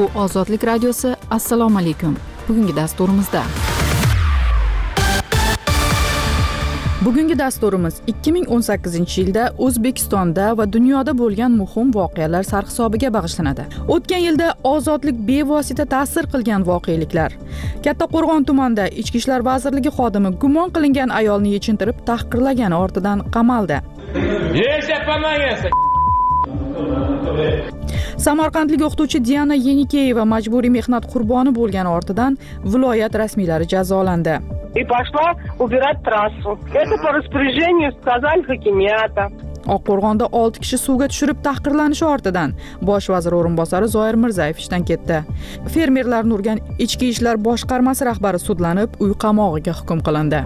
Bu Ozodlik radiosi. Assalomu alaykum. Bugungi dasturimizda dasturimiz 2018-yilda O'zbekistonda va dunyoda bo'lgan muhim voqealar sarhisobiga bag'ishlanadi. O'tgan yilda ozodlik bevosita ta'sir qilgan voqeliklar. Kattaqo'rg'on tumanida Ichki ishlar vazirligi xodimi gumon qilingan ayolni yechintirib tahqirlagani ortidan qamaldi. Samarqandlik o'qituvchi Diana Yenikeyeva majburiy mehnat qurboni bo'lgani ortidan viloyat rasmiylari jazolandi. И пошла убирать трассу. Это по распоряжению сказали хакимията. Oqqo'rg'onda 6 kishi suvga tushirib tahqirlanishi ortidan bosh vazir o'rinbosari Zoir Mirzayev ishdan ketdi. Fermerlarni urgan Ichki ishlar boshqarmasi rahbari sudlanib, uy qamog'iga hukm qilindi.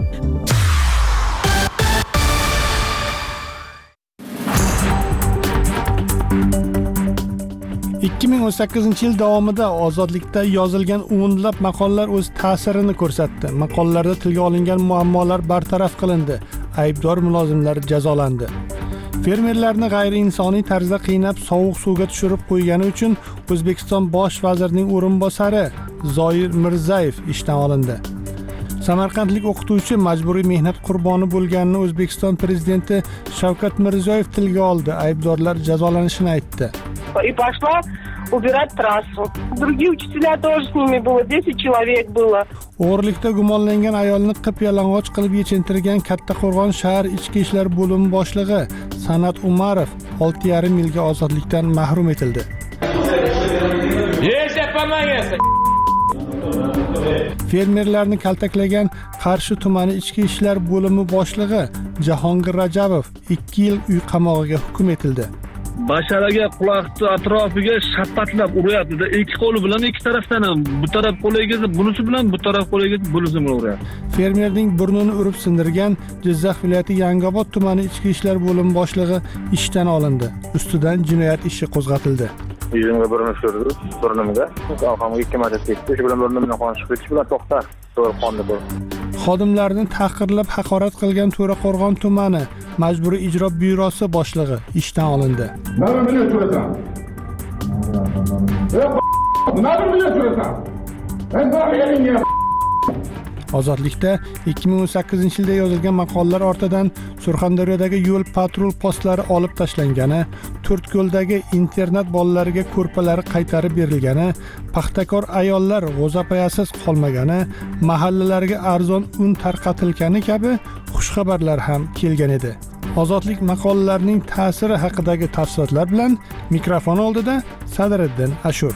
...2018 yil davomida ozodlikda yozilgan o'nlab maqolalar o'z ta'sirini ko'rsatdi. Maqolalarda tilga olingan muammolar bartaraf qilindi. Aybdor mulozimlar jazolandi. Fermerlarni g'ayriinsoniy tarzda qiynab sovuq suvga tushirib qo'ygani uchun O'zbekiston bosh vazirining o'rinbosari Zoir Mirzayev ishdan olindi. Samarqandlik o'qituvchi majburiy mehnat qurboni bo'lganini O'zbekiston prezidenti Shavkat Mirziyoyev tilga oldi. Aybdorlar jazolanishini aytdi. И пошла убирать трассу. Другие учителя тоже с ними было, 10 человек было. O'g'rilikda gumonlangan ayolni qip-yalang'och qilib yechintirgan Kattaqo'rg'on shahar ichki ishlar bo'limi boshlig'i San'at Umarov 6,5 yilga ozodlikdan mahrum etildi. Fermerlarni kaltaklagan Qarshi tumani ichki ishlar bo'limi boshlig'i Jahongir Rajabov 2 yil uy qamog'iga hukm etildi. Basharaga quloqni atrofiga shapatlab uryapti-da, ikki qo'li bilan ikki tarafdan ham, bu taraf qo'liga bunisi bilan, bu taraf qo'liga bunisi bilan uryapti. Fermerning burnini urib sindirgan Jizzax viloyati Yangiobod tumani ichki ishlar bo'limi boshlig'i ishdan olindi. Ustidan jinoyat ishi qo'zg'atildi. Yuzimga burni tushirdi, burnimga. Orqamga 2 marta tekdi, shu bilan burnimdan qon chiqib ketishi bilan to'xtar. To'g'ri qonni bor. Xodimlarni tahqirlab haqorat qilgan To'raqo'rg'on tumani majburiy ijro byurosi boshlig'i ishdan olindi. Nima bilan turasan? Nima bilan turasan? Ozodlikda 2018 yilda yozilgan maqolalar ortidan Surxondaryodagi yo'l patrul postlari olib tashlangani, To'rtko'ldagi internat bolalariga ko'rpalari qaytarib berilgani, paxtakor ayollar g'o'zapayasiz qolmagani, mahallalarga arzon un tarqatilgani kabi xushxabarlar ham kelgan edi. Ozodlik maqolalarining ta'siri haqidagi tafsilotlar bilan mikrofon oldida Sadriddin Ashur.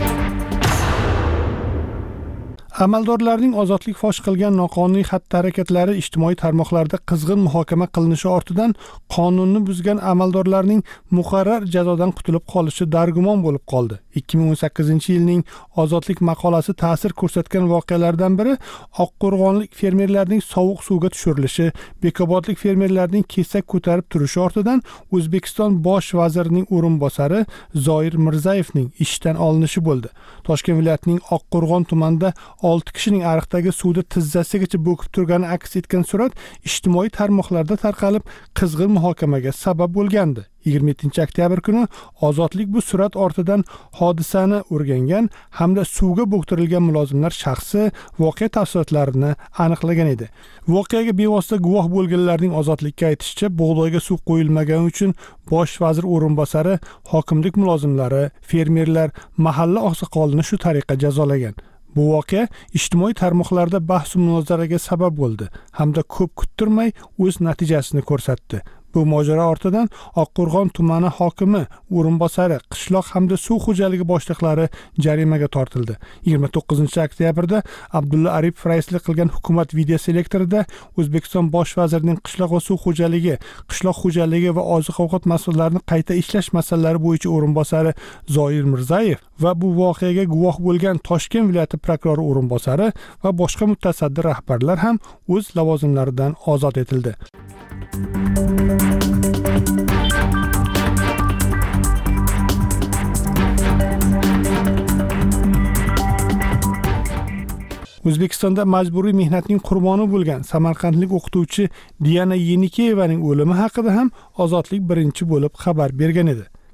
Amaldorlarning ozodlik fosh qilgan noqonuniy xatti-harakatlari ijtimoiy tarmoqlarda qizg'in muhokama qilinishi ortidan qonunni buzgan amaldorlarning muqarrar jazodan qutulib qolishi dargumon bo'lib qoldi. 2018-yilning ozodlik maqolasi ta'sir ko'rsatgan voqealardan biri Oqqo'rg'onlik fermerlarning sovuq suvga tushirilishi, Bekobodlik fermerlarning kesak ko'tarib turishi ortidan O'zbekiston bosh vazirining o'rinbosari Zoir Mirzayevning ishdan olinishi bo'ldi. Toshkent viloyatining Oqqo'rg'on tumanida 6 kishining ariqdagi suvda tizzasigacha bo'kib turgani aks etgan surat ijtimoiy tarmoqlarda tarqalib qizg'in muhokamaga sabab bo'lgandi. 27-oktyabr kuni ozodlik bu surat ortidan hodisani o'rgangan hamda suvga bo'ktirilgan mulozimlar shaxsi voqea tafsilotlarini aniqlagan edi. Voqeaga bevosita guvoh bo'lganlarning ozodlikka aytishicha, bug'doyga suv qo'yilmagani uchun bosh vazir o'rinbosari, hokimlik mulozimlari, fermerlar, mahalla oqsoqolini shu tariqa jazolagan. Bu voqea ijtimoiy tarmoqlarda bahs va munozaraga sabab bo'ldi hamda ko'p kuttirmay o'z natijasini ko'rsatdi. Bu mojaro ortidan Oqqo'rg'on tumani hokimi o'rinbosari, qishloq hamda suv xo'jaligi boshliqlari jarimaga tortildi. 29-oktyabrda Abdulla Aripov raislik qilgan hukumat videoselektorida O'zbekiston bosh vazirining qishloq va suv xo'jaligi, qishloq xo'jaligi va oziq-ovqat mas'ullarini qayta ishlash masalalari bo'yicha o'rinbosari Zoir Mirzayev va bu voqeaga guvoh bo'lgan Toshkent viloyati prokurori o'rinbosari va boshqa mutasaddi rahbarlar ham o'z lavozimlaridan ozod etildi. O'zbekistonda majburiy mehnatning qurboni bo'lgan samarqandlik o'qituvchi Diana Yenikeyevaning o'limi haqida ham Ozodlik birinchi bo'lib xabar bergan edi.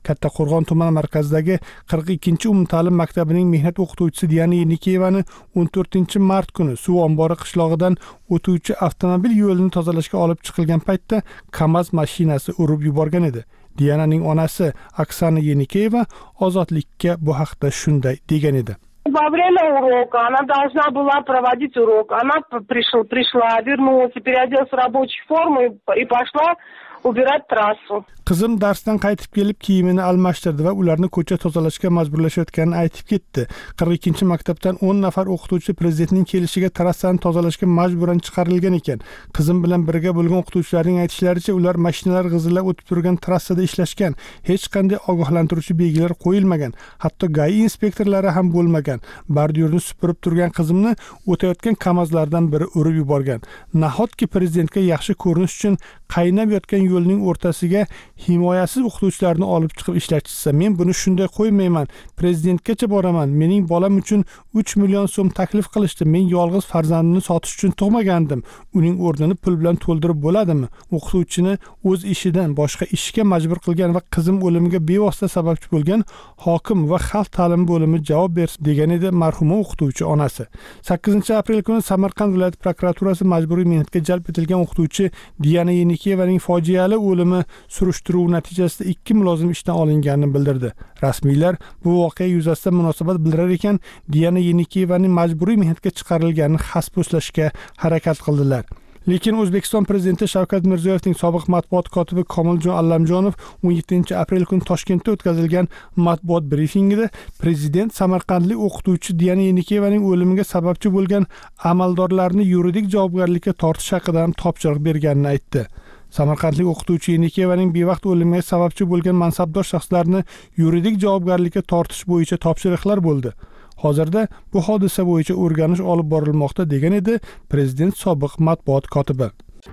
Kattaqo'rg'on tuman markazidagi 42-umumta'lim maktabining mehnat o'qituvchisi Diana Yenikeyevani 14-mart kuni suv ombori qishlog'idan o'tuvchi avtomobil yo'lini tozalashga olib chiqilgan paytda KAMAZ mashinasi urib yuborgan edi. Diananing onasi Oksana Yenikeyeva Ozodlikka bu haqda shunday degan edi. Во время урока она должна была проводить урок. Она пришла, вернулась, переоделась в рабочую форму и пошла убирать трассу. Qizim darsdan qaytib kelib kiyimini almashtirdi va ularni ko'cha tozalashga majburlashayotganini aytib ketdi. 42-maktabdan 10 nafar o'qituvchi prezidentning kelishiga trassani tozalashga majburan chiqarilgan ekan. Qizim bilan birga bo'lgan o'qituvchilarning aytishlaricha, ular mashinalar g'izillab o'tib turgan trassada ishlashgan. Hech qanday ogohlantiruvchi belgilar qo'yilmagan. Hatto GAI inspektorlari ham bo'lmagan. Bordyurni supurib turgan qizimni o'tayotgan KAMAZlardan biri urib yuborgan. Nahotki prezidentga yaxshi ko'rinish uchun qaynab yotgan yo'lning o'rtasiga himoyasiz o'qituvchilarni olib chiqib ishlatishsa, men buni shunday qo'ymayman. Prezidentgacha boraman. Mening bolam uchun 3 million so'm taklif qilishdi. Men yolg'iz farzandimni sotish uchun tug'magandim. Uning o'rnini pul bilan to'ldirib bo'ladimi? O'qituvchini o'z ishidan boshqa ishga majbur qilgan va qizim o'limiga bevosita sababchi bo'lgan hokim va xalq ta'limi bo'limi javob bersin, degan edi marhuma o'qituvchi onasi. 8-aprel kuni Samarqand viloyat prokuraturasi majburiy mehnatga jalb etilgan o'qituvchi Diana Yenikeyevaning fojiali o'limi surishtiruv natijasida 2 mulozim ishdan olinganini bildirdi. Rasmiylar bu voqea yuzasidan munosabat bildirar ekan, Diana Yenikeyevaning majburiy mehnatga chiqarilganini xaspo'slashga harakat qildilar. Lekin O'zbekiston prezidenti Shavkat Mirziyoyevning sobiq matbuot kotibi Komiljon Allamjonov 17-aprel kuni Toshkentda o'tkazilgan matbuot brifingida prezident samarqandlik o'qituvchi Diana Yenikeyevaning o'limiga sababchi bo'lgan amaldorlarni yuridik javobgarlikka tortish haqida ham topshiriq berganini aytdi. Samarqandlik o'qituvchi Yenikeyevaning bevaqt o'limiga sababchi bo'lgan mansabdor shaxslarni yuridik javobgarlikka tortish bo'yicha topshiriqlar bo'ldi. Hozirda bu hodisa bo'yicha o'rganish olib borilmoqda, degan edi prezident sobiq matbuot kotibi.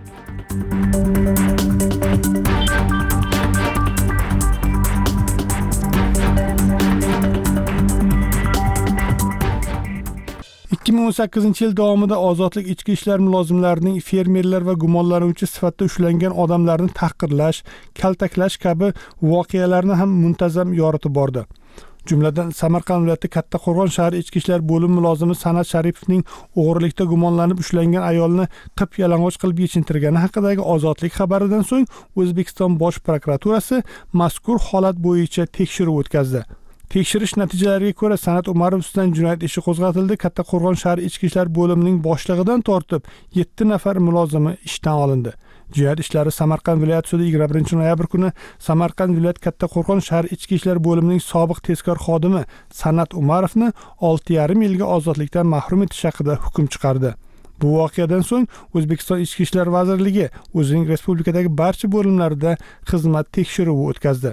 ...2018 yil davomida Ozodlik ichki ishlar mulozimlarining fermerlar va gumonlanuvchi sifatida ushlangan odamlarni tahqirlash, kaltaklash kabi voqealarni ham muntazam yoritib bordi. Jumladan Samarqand viloyati Kattaqo'rg'on shahar ichki ishlar bo'limi mulozimi San'at Sharipovning o'g'rilikda gumonlanib ushlangan ayolni qip-yalang'och qilib yechintirgani haqidagi Ozodlik xabaridan so'ng O'zbekiston Bosh prokuraturasi mazkur holat bo'yicha tekshiruv o'tkazdi. Tekshirish natijalariga ko'ra San'at Umarov ustidan jinoyat ishi qo'zg'atildi. Kattaqo'rg'on shahar ichki ishlar bo'limining boshlig'idan tortib 7 nafar mulozimi ishdan olindi. Jinoyat ishlari Samarqand viloyat sudi 21-noyabr kuni Samarqand viloyat Kattaqo'rg'on shahar ichki ishlar bo'limining sobiq tezkor xodimi San'at Umarovni 6,5 yilga ozodlikdan mahrum etish haqida hukm chiqardi. Bu voqeadan so'ng O'zbekiston Ichki ishlar vazirligi o'zining respublikadagi barcha bo'limlarida xizmat tekshiruvi o'tkazdi.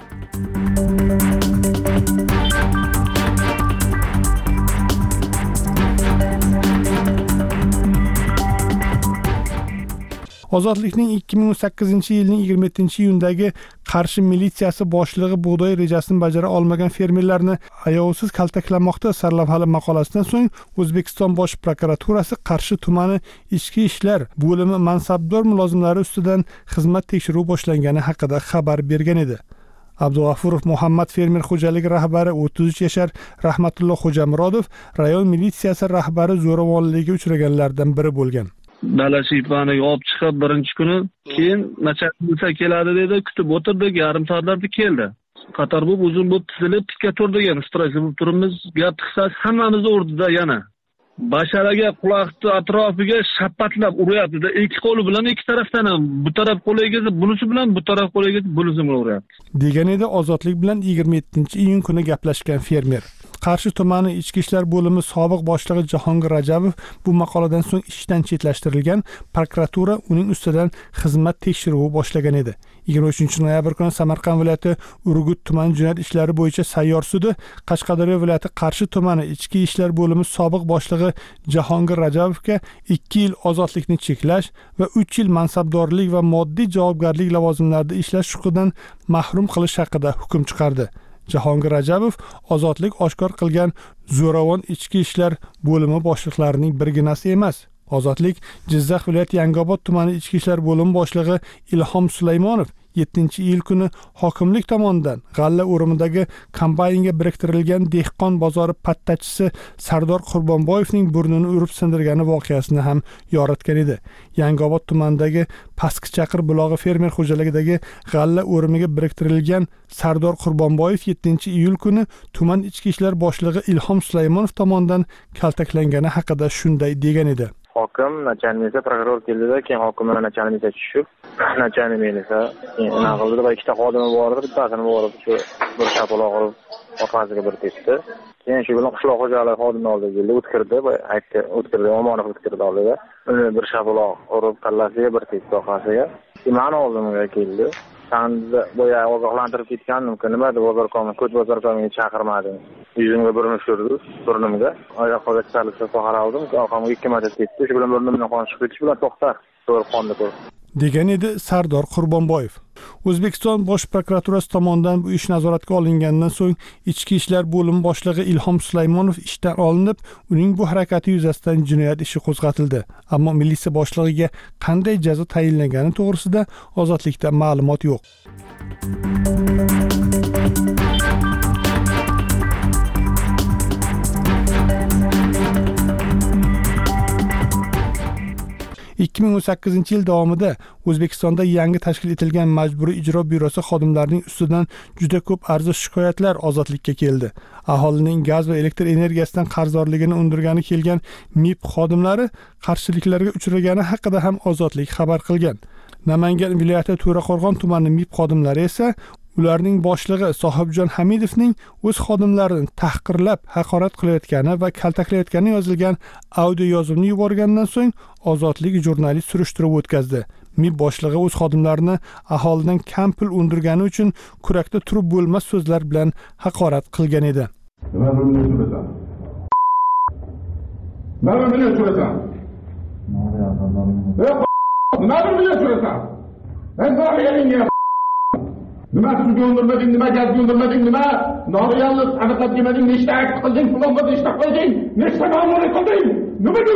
Ozodlikning 2018 yilning 27-iyundagi Qarshi militsiyasi boshlig'i bug'doy rejasini bajara olmagan fermerlarni ayovsiz kaltaklamoqda sarlavhali maqolasidan so'ng O'zbekiston Bosh prokuraturasi Qarshi tumani ichki ishlar bo'limi mansabdor mulozimlari ustidan xizmat tekshiruvi boshlangani haqida xabar bergan edi. Abdug'afurov Muhammad fermer xo'jaligi rahbari 33 yashar Rahmatulloh Xo'jamurodov rayon militsiyasi rahbari zo'ravonlikka uchraganlardan biri bo'lgan. Dalashipaniga olib chiqib birinchi kuni, keyin nachalnik keladi dedi, kutib o'tirdik, yarim soatlarda keldi. Qator bo'lib uzun bo'lib tizilib tikka turdik, yana stress bo'lib turibmiz. Gap qisasi hammamiz o'rdida yana. Basharaga quloqni atrofiga shapatlab uryapti-da, ikki qo'li bilan ikki tarafdan ham, bu taraf qo'liga bunisi bilan, bu taraf qo'liga bunisi bilan uryapti. Degan edi Ozodlik bilan 27-iyun kuni gaplashgan fermer. Qarshi tumani ichki ishlar bo'limi sobiq boshlig'i Jahongir Rajabov bu maqoladan so'ng ishdan chetlashtirilgan, prokuratura uning ustidan xizmat tekshiruvi boshlagan edi. 23-noyabr kuni Samarqand viloyati Urgut tuman jinoyat ishlari bo'yicha sayyor sudi Qashqadaryo viloyati Qarshi tumani ichki ishlar bo'limi sobiq boshlig'i Jahongir Rajabovga 2 yil ozodlikni cheklash va 3 yil mansabdorlik va moddiy javobgarlik lavozimlarida ishlash huquqidan mahrum qilish haqida hukm chiqardi. Jahongir Rajabov ozodlik oshkor qilgan zo'ravon ichki ishlar bo'limi boshliqlarining birginasi emas. Ozodlik Jizzax viloyati Yangiobod tumani ichki ishlar bo'limi boshlig'i Ilhom Sulaymonov 7-iyul kuni hokimlik tomonidan g'alla o'rimidagi kombaynga biriktirilgan dehqon bozori pattachisi Sardor Qurbonboyevning burnini urib sindirgani voqeasini ham yoritgan edi. Yangiobod tumanidagi Pastkichaqir bulog'i fermer xo'jaligidagi g'alla o'rimiga biriktirilgan Sardor Qurbonboyev 7-iyul kuni tuman ichki ishlar boshlig'i Ilhom Sulaymonov tomonidan kaltaklangani haqida shunday degan edi. Hokim начальник prokuror keldida, keyin hokim bilan начальник tushib, начальник esa nima qildi va ikkita xodimi bor edi, bittasini borib shu bir shapaloq urib orqasiga bir tepdi. Keyin shu bilan qishloq xo'jaligi xodimi oldiga keldi, o'tkirdi va aytdi, Omonov o'tkirdi oldida. Uni bir shapaloq urib kallasiga bir tepdi orqasiga. Mani oldimga keldi. Sen boya ogohlantirib ketgandim-ku, nima deb bozorkomni, ko'ch bozorkomiga chaqirmading. Yuzimga burni tushirdi, burnimga. Oyoqqa chiqarib qaraldim, orqamga 2 marta tepdi. Shu bilan burnimdan qon chiqib ketishi bilan to'xta, to'g'ri qonni ko'r. degan edi Sardor Qurbonboyev. O'zbekiston Bosh prokuraturasi tomonidan bu ish nazoratga olingandan so'ng ichki ishlar bo'limi boshlig'i Ilhom Sulaymonov ishdan olinib, uning bu harakati yuzasidan jinoyat ishi qo'zg'atildi. Ammo militsiya boshlig'iga qanday jazo tayinlangani to'g'risida ozodlikda ma'lumot yo'q. ...2018 yil davomida O'zbekistonda yangi tashkil etilgan Majburiy ijro byurosi xodimlarining ustidan juda ko'p arzish shikoyatlar ozodlikka keldi. Aholining gaz va elektr energiyasidan qarzdorligini undirgani kelgan MIB xodimlari qarshiliklarga uchragani haqida ham ozodlik xabar qilgan. Namangan viloyati To'raqo'rg'on tumani MIB xodimlari esa ularning boshlig'i Sohibjon Hamidovning o'z xodimlarini tahqirlab, haqorat qilayotgani va kaltaklayotgani yozilgan audio yozuvni yuborgandan so'ng ozodlik jurnalist surishtiruv o'tkazdi. MIB boshlig'i o'z xodimlarini aholidan kam pul undirgani uchun kurakda turib bo'lmas so'zlar bilan haqorat qilgan edi. Nima bilan so'rasan? Nima suvga undirmading, nima gazga undirmading, nima noreallik aniqlab yemading, nechta akt qilding, plonga nechta qo'yding, nechta ma'muriy qilding, nimaga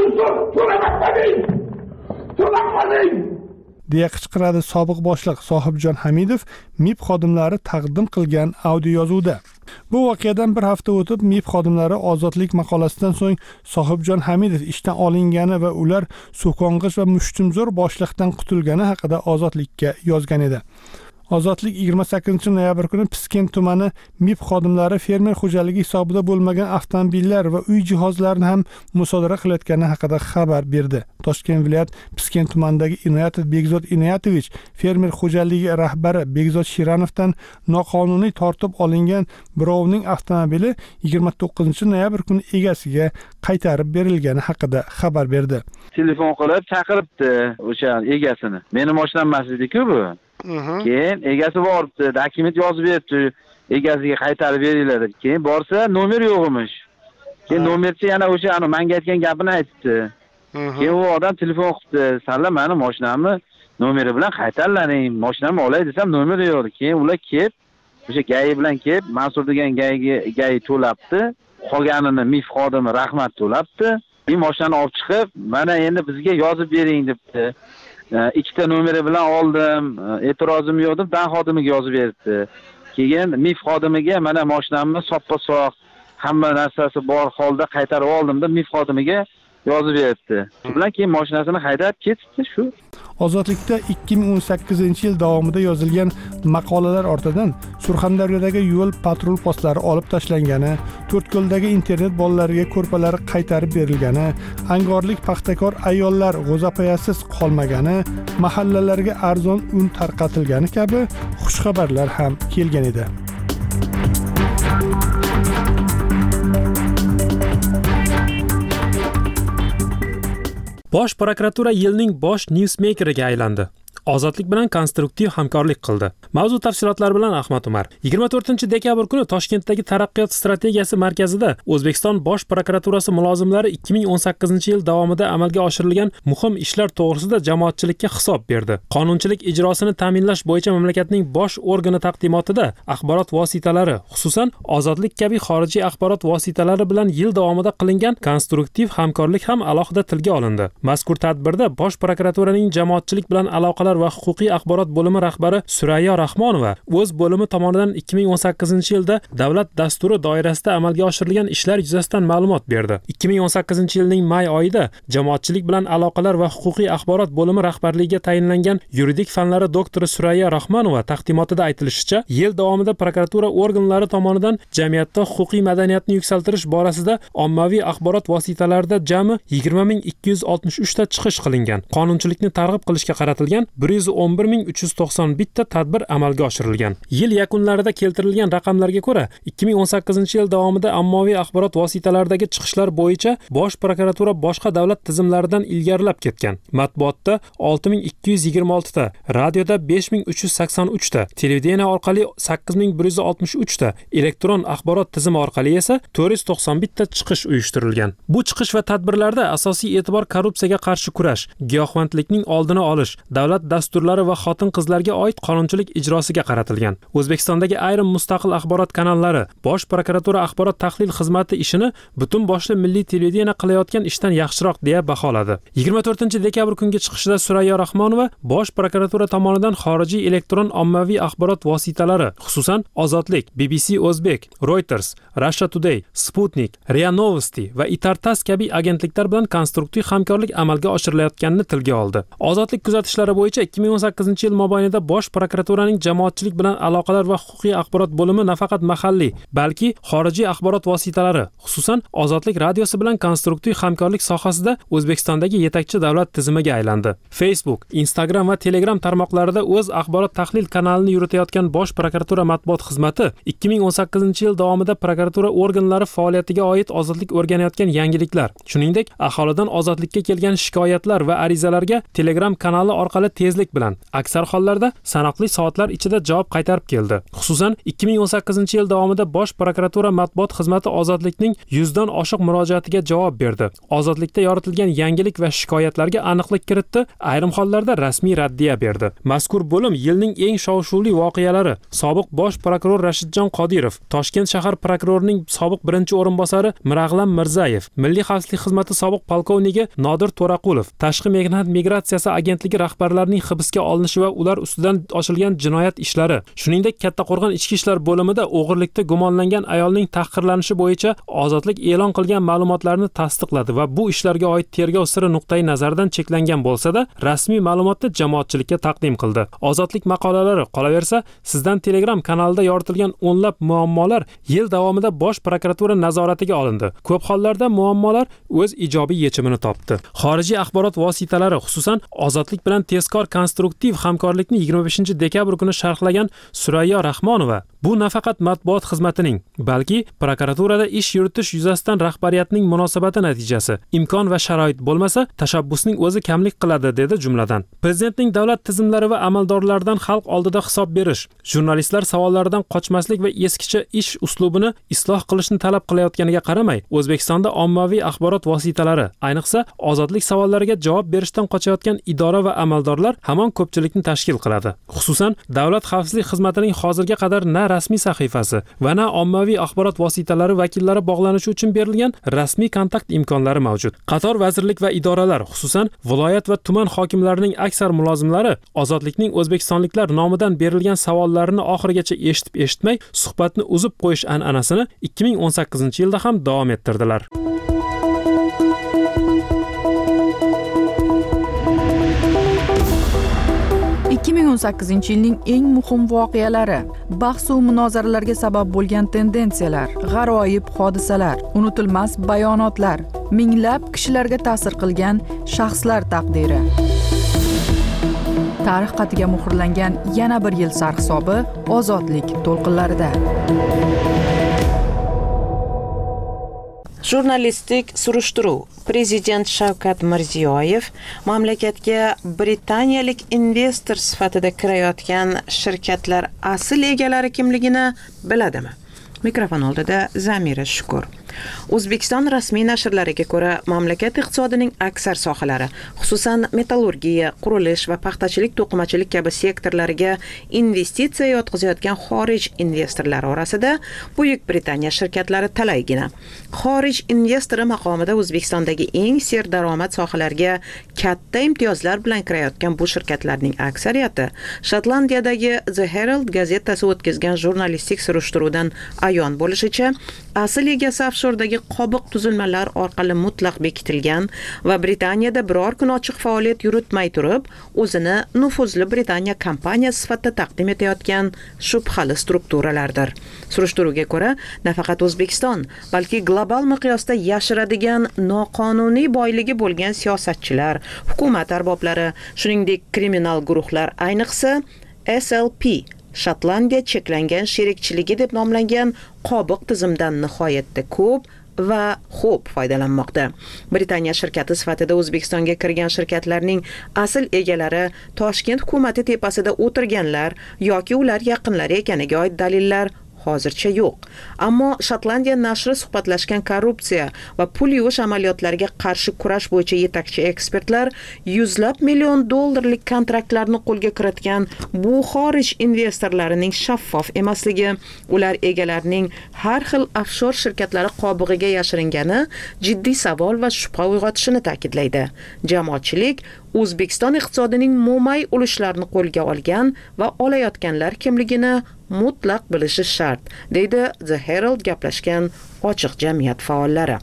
to'lamading? deya qichqiradi sobiq boshliq Sohibjon Hamidov MIB xodimlari taqdim qilgan audio yozuvda. Bu voqeadan bir hafta o'tib MIB xodimlari ozodlik maqolasidan so'ng Sohibjon Hamidov ishdan olingani va ular so'kong'ich va mushtumzo'r boshliqdan qutulgani haqida ozodlikka yozgan edi. Ozodlik 28-noyabr kuni Piskent tumani MIB xodimlari fermer xo'jaligi hisobida bo'lmagan avtomobillar va uy jihozlarini ham musodara qilayotgani haqida xabar berdi. Toshkent viloyat Piskent tumanidagi Inoyatov Begzod Inoyatovich fermer xo'jaligi rahbari Begzod Shiranovdan noqonuniy tortib olingan birovning avtomobili 29-noyabr kuni egasiga qaytarib berilgani haqida xabar berdi. Telefon qilib chaqiribdi o'sha egasini. Meni mashinam emas edi-ku bu. Keyin egasi boribdi, dokument yozib beribdi, egasiga qaytarib beringlar deb. Keyin borsa, nomer yo'q emish. Keyin nomerchi yana o'sha menga aytgan gapini aytdi. Keyin u odam telefon qilibdi, "Sanlar meni mashinamni nomeri bilan qaytarlaring, mashinamni olay desam, nomeri yo'q." Keyin ular kelib, o'sha GAI bilan kelib, Mansur degan GAI to'labdi, qolganini MIF xodimi Rahmat to'labdi. Bu mashinani olib chiqib, "Mana endi bizga yozib bering" debdi. Ikkita nomeri bilan oldim, e'tirozim yo'q deb dan xodimiga yozib berdi. Keyin MIF xodimiga mana mashinamni soppa-soq, hamma narsasi bor holda qaytarib oldim deb MIF xodimiga yozib berdi. Shu bilan keyin mashinasini haydab ketdi shu. Ozodlikda 2018 yil davomida yozilgan maqolalar ortidan Surxondaryodagi yo'l patrul postlari olib tashlangani, To'rtko'ldagi internet bolalariga ko'rpalari qaytarib berilgani, angorlik paxtakor ayollar g'o'zapayasiz qolmagani, mahallalarga arzon un tarqatilgani kabi xushxabarlar ham kelgan edi. Bosh prokuratura yilning bosh newsmakeriga aylandi. Ozodlik bilan konstruktiv hamkorlik qildi. Mavzu tafsilotlari bilan Ahmad Umar. 24-dekabr kuni Toshkentdagi Taraqqiyot strategiyasi markazida O'zbekiston Bosh prokuraturasi mulozimlari 2018-yil davomida amalga oshirilgan muhim ishlar to'g'risida jamoatchilikka hisob berdi. Qonunchilik ijrosini ta'minlash bo'yicha mamlakatning bosh organi taqdimotida axborot vositalari, xususan Ozodlik kabi xorijiy axborot vositalari bilan yil davomida qilingan konstruktiv hamkorlik ham alohida tilga olindi. Mazkur tadbirda Bosh prokuraturaning jamoatchilik bilan aloqalar va huquqiy axborot bo'limi rahbari Surayyo Rahmonova o'z bo'limi tomonidan 2018-yilda davlat dasturi doirasida amalga oshirilgan ishlar yuzasidan ma'lumot berdi. 2018-yilning may oyida jamoatchilik bilan aloqalar va huquqiy axborot bo'limi rahbarligiga tayinlangan yuridik fanlari doktori Surayyo Rahmonova taqdimotida aytilishicha, yil davomida prokuratura organlari tomonidan jamiyatda huquqiy madaniyatni yuksaltirish borasida ommaviy axborot vositalarida jami 20.263 ta chiqish qilingan. Qonunchilikni targ'ib qilishga qaratilgan 111.391 ta tadbir amalga oshirilgan. Yil yakunlarida keltirilgan raqamlarga ko'ra, 2018-yil davomida ommaviy axborot vositalaridagi chiqishlar bo'yicha Bosh prokuratura boshqa davlat tizimlaridan ilgarilab ketgan. Matbuotda 6226 ta, radioda 5383 ta, televideniya orqali 8163 ta, elektron axborot tizimi orqali esa 491 ta chiqish uyushtirilgan. Bu chiqish va tadbirlarda asosiy e'tibor korrupsiyaga qarshi kurash, giyohvandlikning oldini olish, davlat dasturlari va xotin-qizlarga oid qonunchilik ijrosiga qaratilgan. O'zbekistondagi ayrim mustaqil axborot kanallari Bosh prokuratura axborot tahlil xizmati ishini butun boshli milliy televideniya qilayotgan ishdan yaxshiroq deya baholadi. 24-dekabr kungi chiqishida Surayyo Rahmonova Bosh prokuratura tomonidan xorijiy elektron ommaviy axborot vositalari, xususan Ozodlik, BBC O'zbek, Reuters, Russia Today, Sputnik, RIA Novosti va Itartas kabi agentliklar bilan konstruktiv hamkorlik amalga oshirilayotganini tilga oldi. Ozodlik kuzatishlari bo'yicha 2018-yil mobaynida Bosh prokuraturaning jamoatchilik bilan aloqalar va huquqiy axborot bo'limi nafaqat mahalliy, balki xorijiy axborot vositalari, xususan Ozodlik radiosi bilan konstruktiv hamkorlik sohasida O'zbekistondagi yetakchi davlat tizimiga aylandi. Facebook, Instagram va Telegram tarmoqlarida o'z axborot tahlil kanalini yuritayotgan Bosh prokuratura matbuot xizmati 2018-yil davomida prokuratura organlari faoliyatiga oid ozodlik o'rganayotgan yangiliklar, shuningdek aholidan ozodlikka kelgan shikoyatlar va arizalarga Telegram kanali orqali tezlik bilan, aksar hollarda sanoqli soatlar ichida javob qaytarib keldi. Xususan 2018-yil davomida Bosh prokuratura matbuot xizmati Ozodlikning 100 dan oshiq murojaatiga javob berdi. Ozodlikda yoritilgan yangilik va shikoyatlarga aniqlik kiritdi, ayrim hollarda rasmiy raddiya berdi. Mazkur bo'lim yilning eng shov-shuvli voqealari sobiq bosh prokuror Rashidjon Qodirov, Toshkent shahar prokurorining sobiq birinchi o'rinbosari Mirag'lam Mirzayev, Milliy xavfsizlik xizmati sobiq polkovniki Nodir To'raqulov, Tashqi mehnat migratsiyasi agentligi rahbarlarining hibsga olinishi va ular ustidan ochilgan jinoyat ishlari, shuningdek Kattaqo'rg'on ichki ishlar bo'limida o'g'irlikda gumonlangan ayolning tahqirlanishi bo'yicha Ozodlik e'lon qilgan ma'lumotlarni tasdiqladi va bu ishlarga oid tergov siri nuqtai nazaridan cheklangan bo'lsa-da, rasmiy ma'lumotni jamoatchilikka taqdim qildi. Ozodlik maqolalari qolaversa, sizdan Telegram kanalida yoritilgan o'nlab muammolar yil davomida Bosh prokuratura nazoratiga olindi. Ko'p hollarda muammolar o'z ijobiy yechimini topdi. Xorijiy axborot vositalari, xususan Ozodlik bilan tezkor konstruktiv hamkorlikni 25-dekabr kuni sharhlagan Surayyo Rahmonova, bu nafaqat matbuot xizmatining, balki prokuraturada ish yuritish yuzasidan rahbariyatning munosabati natijasi. Imkon va sharoit bo'lmasa, tashabbusning o'zi kamlik qiladi, dedi jumladan. Prezidentning davlat tizimlari va amaldorlaridan xalq oldida hisob berish, jurnalistlar savollaridan qochmaslik va eskicha ish uslubini isloh qilishni talab qilayotganiga qaramay, O'zbekistonda ommaviy axborot vositalari, ayniqsa Ozodlik savollariga javob berishdan qochayotgan idora va amaldorlar hamon ko'pchilikni tashkil qiladi. Xususan, Davlat xavfsizlik xizmatining hozirga qadar na rasmiy sahifasi va na ommaviy axborot vositalari vakillari bog'lanishi uchun berilgan rasmiy kontakt imkonlari mavjud. Qator vazirlik va idoralar, xususan viloyat va tuman hokimlarining aksar mulozimlari Ozodlikning o'zbekistonliklar nomidan berilgan savollarini oxirigacha eshitib-eshitmay suhbatni uzib qo'yish an'anasini 2018-yilda ham davom ettirdilar. 2018-yilning eng muhim voqealari, bahs va munozaralarga sabab bo'lgan tendensiyalar, g'aroyib hodisalar, unutilmas bayonotlar, minglab kishilarga ta'sir qilgan shaxslar taqdiri. Tarix xatiga muhrlangan yana bir yil sarhisobi Ozodlik to'lqinlarida. Jurnalistik surishtiruv. Prezident Shavkat Mirziyoyev mamlakatga britaniyalik investor sifatida kirayotgan shirkatlar asl egalari kimligini biladimi? Mikrofon oldida Zamira Shukur. O'zbekiston rasmiy nashrlariga ko'ra, mamlakat iqtisodining aksar sohalari, xususan metallurgiya, qurilish va paxtachilik, to'qimachilik kabi sektorlariga investitsiya yotqizayotgan xorij investorlari orasida Buyuk Britaniya shirkatlari talaygina. Xorij investori maqomida O'zbekistondagi eng serdaromad sohalarga katta imtiyozlar bilan kirayotgan bu shirkatlarning aksariyati Shotlandiyadagi The Herald gazetasi o'tkazgan jurnalistik surishtiruvdan ayon bo'lishicha, asl egasi offshordagi qobiq tuzilmalar orqali mutlaq bekitilgan va Britaniyada biror kun ochiq faoliyat yuritmay turib, o'zini nufuzli Britaniya kompaniyasi sifatida taqdim etayotgan shubhali strukturalardir. Surishtiruvga ko'ra, nafaqat O'zbekiston, balki global miqyosda yashiradigan noqonuniy boyligi bo'lgan siyosatchilar, hukumat arboblari, shuningdek kriminal guruhlar, ayniqsa SLP Shotlandiya cheklangan sherikchiligi deb nomlangan qobiq tizimdan nihoyatda ko'p va xo'p foydalanmoqda. Britaniya shirkati sifatida O'zbekistonga kirgan shirkatlarning asl egalari Toshkent hukumati tepasida o'tirganlar yoki ular yaqinlari ekaniga oid dalillar hozircha yo'q. Ammo Shotlandiya nashri suhbatlashgan korrupsiya va pul yuvish amaliyotlariga qarshi kurash bo'yicha yetakchi ekspertlar $100 million kontraktlarni qo'lga kiritgan bu xorij investorlarining shaffof emasligi, ular egalarining har xil offshor shirkatlari qobig'iga yashiringani jiddiy savol va shubha uyg'otishini ta'kidlaydi. Jamoatchilik O'zbekiston iqtisodining mo'may ulushlarini qo'lga olgan va olayotganlar kimligini mutlaq bilishi shart, deydi The Herald gaplashgan ochiq jamiyat faollari.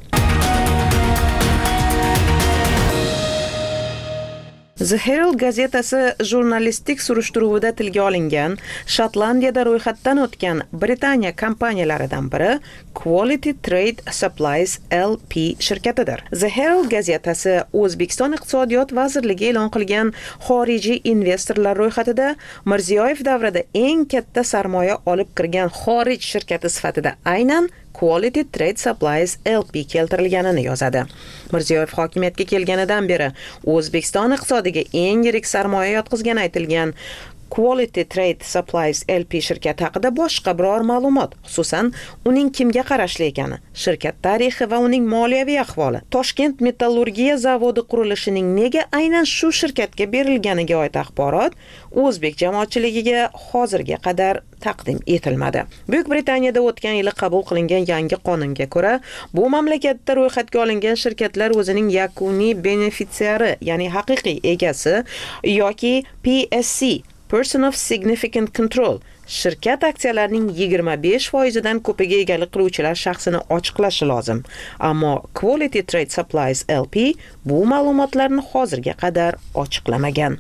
The Herald gazetasi jurnalistik surishtiruvida tilga olingan Shotlandiyada ro'yxatdan o'tgan Britaniya kompaniyalaridan biri Quality Trade Supplies LP shirkatidir. The Herald gazetasi O'zbekiston iqtisodiyot vazirligi e'lon qilgan xorijiy investorlar ro'yxatida Mirziyoyev davrida eng katta sarmoya olib kirgan xorij shirkati sifatida aynan Quality Trade Supplies LP keltirilganini yozadi. Mirziyoyev hokimiyatga kelganidan beri O'zbekiston iqtisodiga eng yirik sarmoya yotqizgani aytilgan Quality Trade Supplies LP shirkati haqida boshqa biror ma'lumot, xususan uning kimga qarashli ekani, shirkat tarixi va uning moliyaviy ahvoli, Toshkent metallurgiya zavodi qurilishining nega aynan shu shirkatga berilganiga oid axborot o'zbek jamoatchiligiga hozirga qadar taqdim etilmadi. Buyuk Britaniyada o'tgan yili qabul qilingan yangi qonunga ko'ra, bu mamlakatda ro'yxatga olingan shirkatlar o'zining yakuniy benefitsiari, ya'ni haqiqiy egasi yoki PSC Person of Significant Control shirkat aksiyalarining 25%dan ko'piga egalik qiluvchilar shaxsini ochiqlashi lozim. Ammo Quality Trade Supplies LP bu ma'lumotlarni hozirga qadar ochiqlamagan.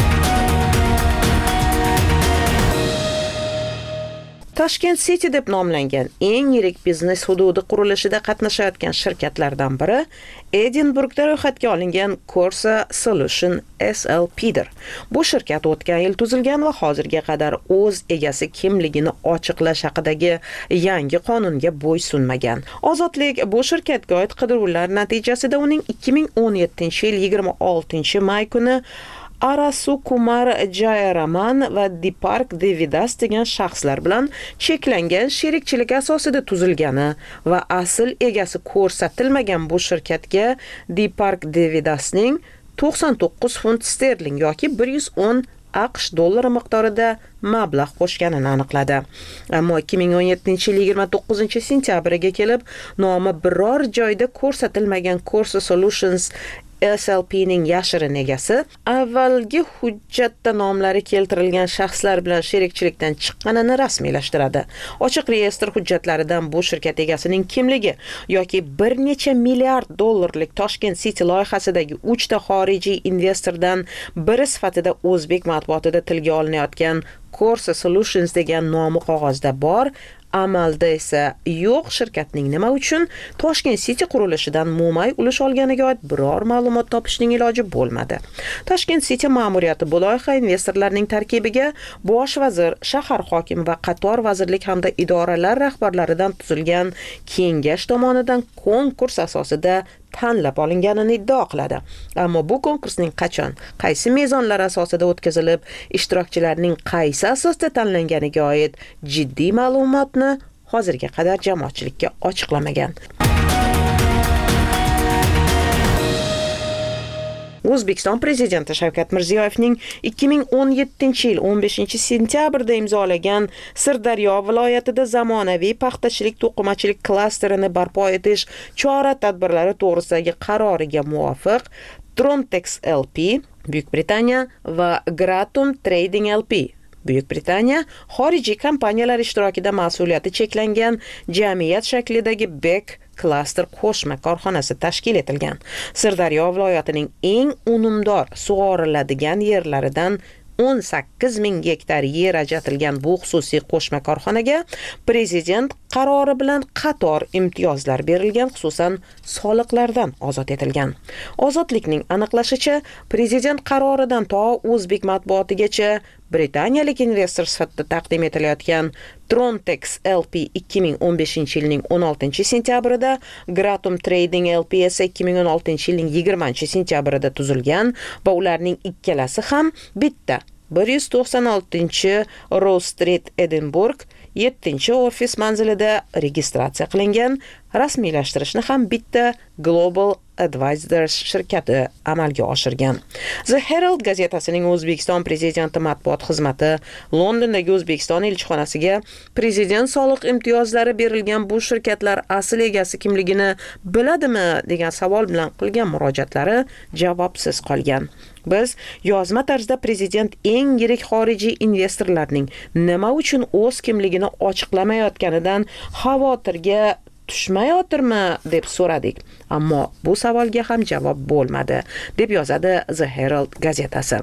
Tashkent City deb nomlangan eng yirik biznes hududi qurilishida qatnashayotgan shirkatlardan biri Edinburgda ro'yxatga olingan Corsa Solution SLP'dir. Bu shirkat o'tgan yil tuzilgan va hozirga qadar o'z egasi kimligini ochiqlash haqidagi yangi qonunga bo'ysunmagan. Ozodlik bu shirkatga oid qidiruvlar natijasida uning 2017-yil 26-may kuni Arasu Kumar Jayaraman va Deepak Devidas degan shaxslar bilan cheklangan sherikchilik asosida tuzilgani va asl egasi ko'rsatilmagan bu shirkatga Deepak Devidasning 99 funt sterling yoki 110 AQSh dollari miqdorida mablag' qo'shganini aniqladi. Ammo 2017-yil 29-sentyabriga kelib, nomi biror joyda ko'rsatilmagan Corsa Solutions SLP'ning yashirin egasi avvalgi hujjatda nomlari keltirilgan shaxslar bilan sherikchilikdan chiqqanini rasmiylashtiradi. Ochiq reyestr hujjatlaridan bu shirkat egasining kimligi yoki bir necha milliard dollarlik Toshkent City loyihasidagi 3 ta xorijiy investordan biri sifatida o'zbek matbuotida tilga olinayotgan Corsa Solutions degan nomi qog'ozda bor, amalda esa yo'q. Shirkatning nima uchun Toshkent City qurilishidan mo'may ulush olganiga oid biror ma'lumot topishning iloji bo'lmadi. Toshkent City ma'muriyati bu loyiha investorlarining tarkibiga bosh vazir, shahar hokimi va qator vazirlik hamda idoralar rahbarlaridan tuzilgan kengash tomonidan konkurs asosida tanlab olinganini iddao qiladi. Ammo bu konkursning qachon, qaysi mezonlar asosida o'tkazilib, ishtirokchilarning qaysi asosda tanlanganiga oid jiddiy ma'lumotni hozirga qadar jamoatchilikka ochiqlamagan. O'zbekiston prezidenti Shavkat Mirziyoyevning 2017-yil 15-sentyabrda imzolagan Sirdaryo viloyatida zamonaviy paxtachilik to'qimachilik klasterini barpo etish chora-tadbirlari to'g'risidagi qaroriga muvofiq Trontex LP, Buyuk Britaniya va Gratum Trading LP Buyuk Britaniya xorijiy kompaniyalar ishtirokida mas'uliyati cheklangan jamiyat shaklidagi Bek klaster qo'shma korxonasi tashkil etilgan. Sirdaryo viloyatining eng unumdor sug'oriladigan yerlaridan 18,000 gektar yer ajratilgan bu xususiy qo'shma korxonaga prezident qarori bilan qator imtiyozlar berilgan, xususan soliqlardan ozod etilgan. Ozodlikning aniqlashicha, prezident qaroridan to o'zbek matbuotigacha Britaniyalik investor sifatida taqdim etilayotgan Trontex LP 2015-yilning 16-sentyabrida, Gratum Trading LP esa 2016-yilning 20-sentyabrida tuzilgan va ularning ikkalasi ham bitta 196 Street, Edinburgh 7-ofis manzilida registratsiya qilingan. Rasmiylashtirishni ham bitta Global Advisors shirkati amalga oshirgan. The Herald gazetasining O'zbekiston prezidenti matbuot xizmati Londondagi O'zbekiston elchixonasiga prezident soliq imtiyozlari berilgan bu shirkatlar asl egasi kimligini biladimi degan savol bilan qilgan murojaatlari javobsiz qolgan. Biz yozma tarzda prezident eng yirik xorijiy investorlarning nima uchun o'z kimligini ochiqlamayotganidan xavotirga tushmayotirmi deb so'radik. Ammo bu savolga ham javob bo'lmadi, deb yozadi The Herald gazetasi.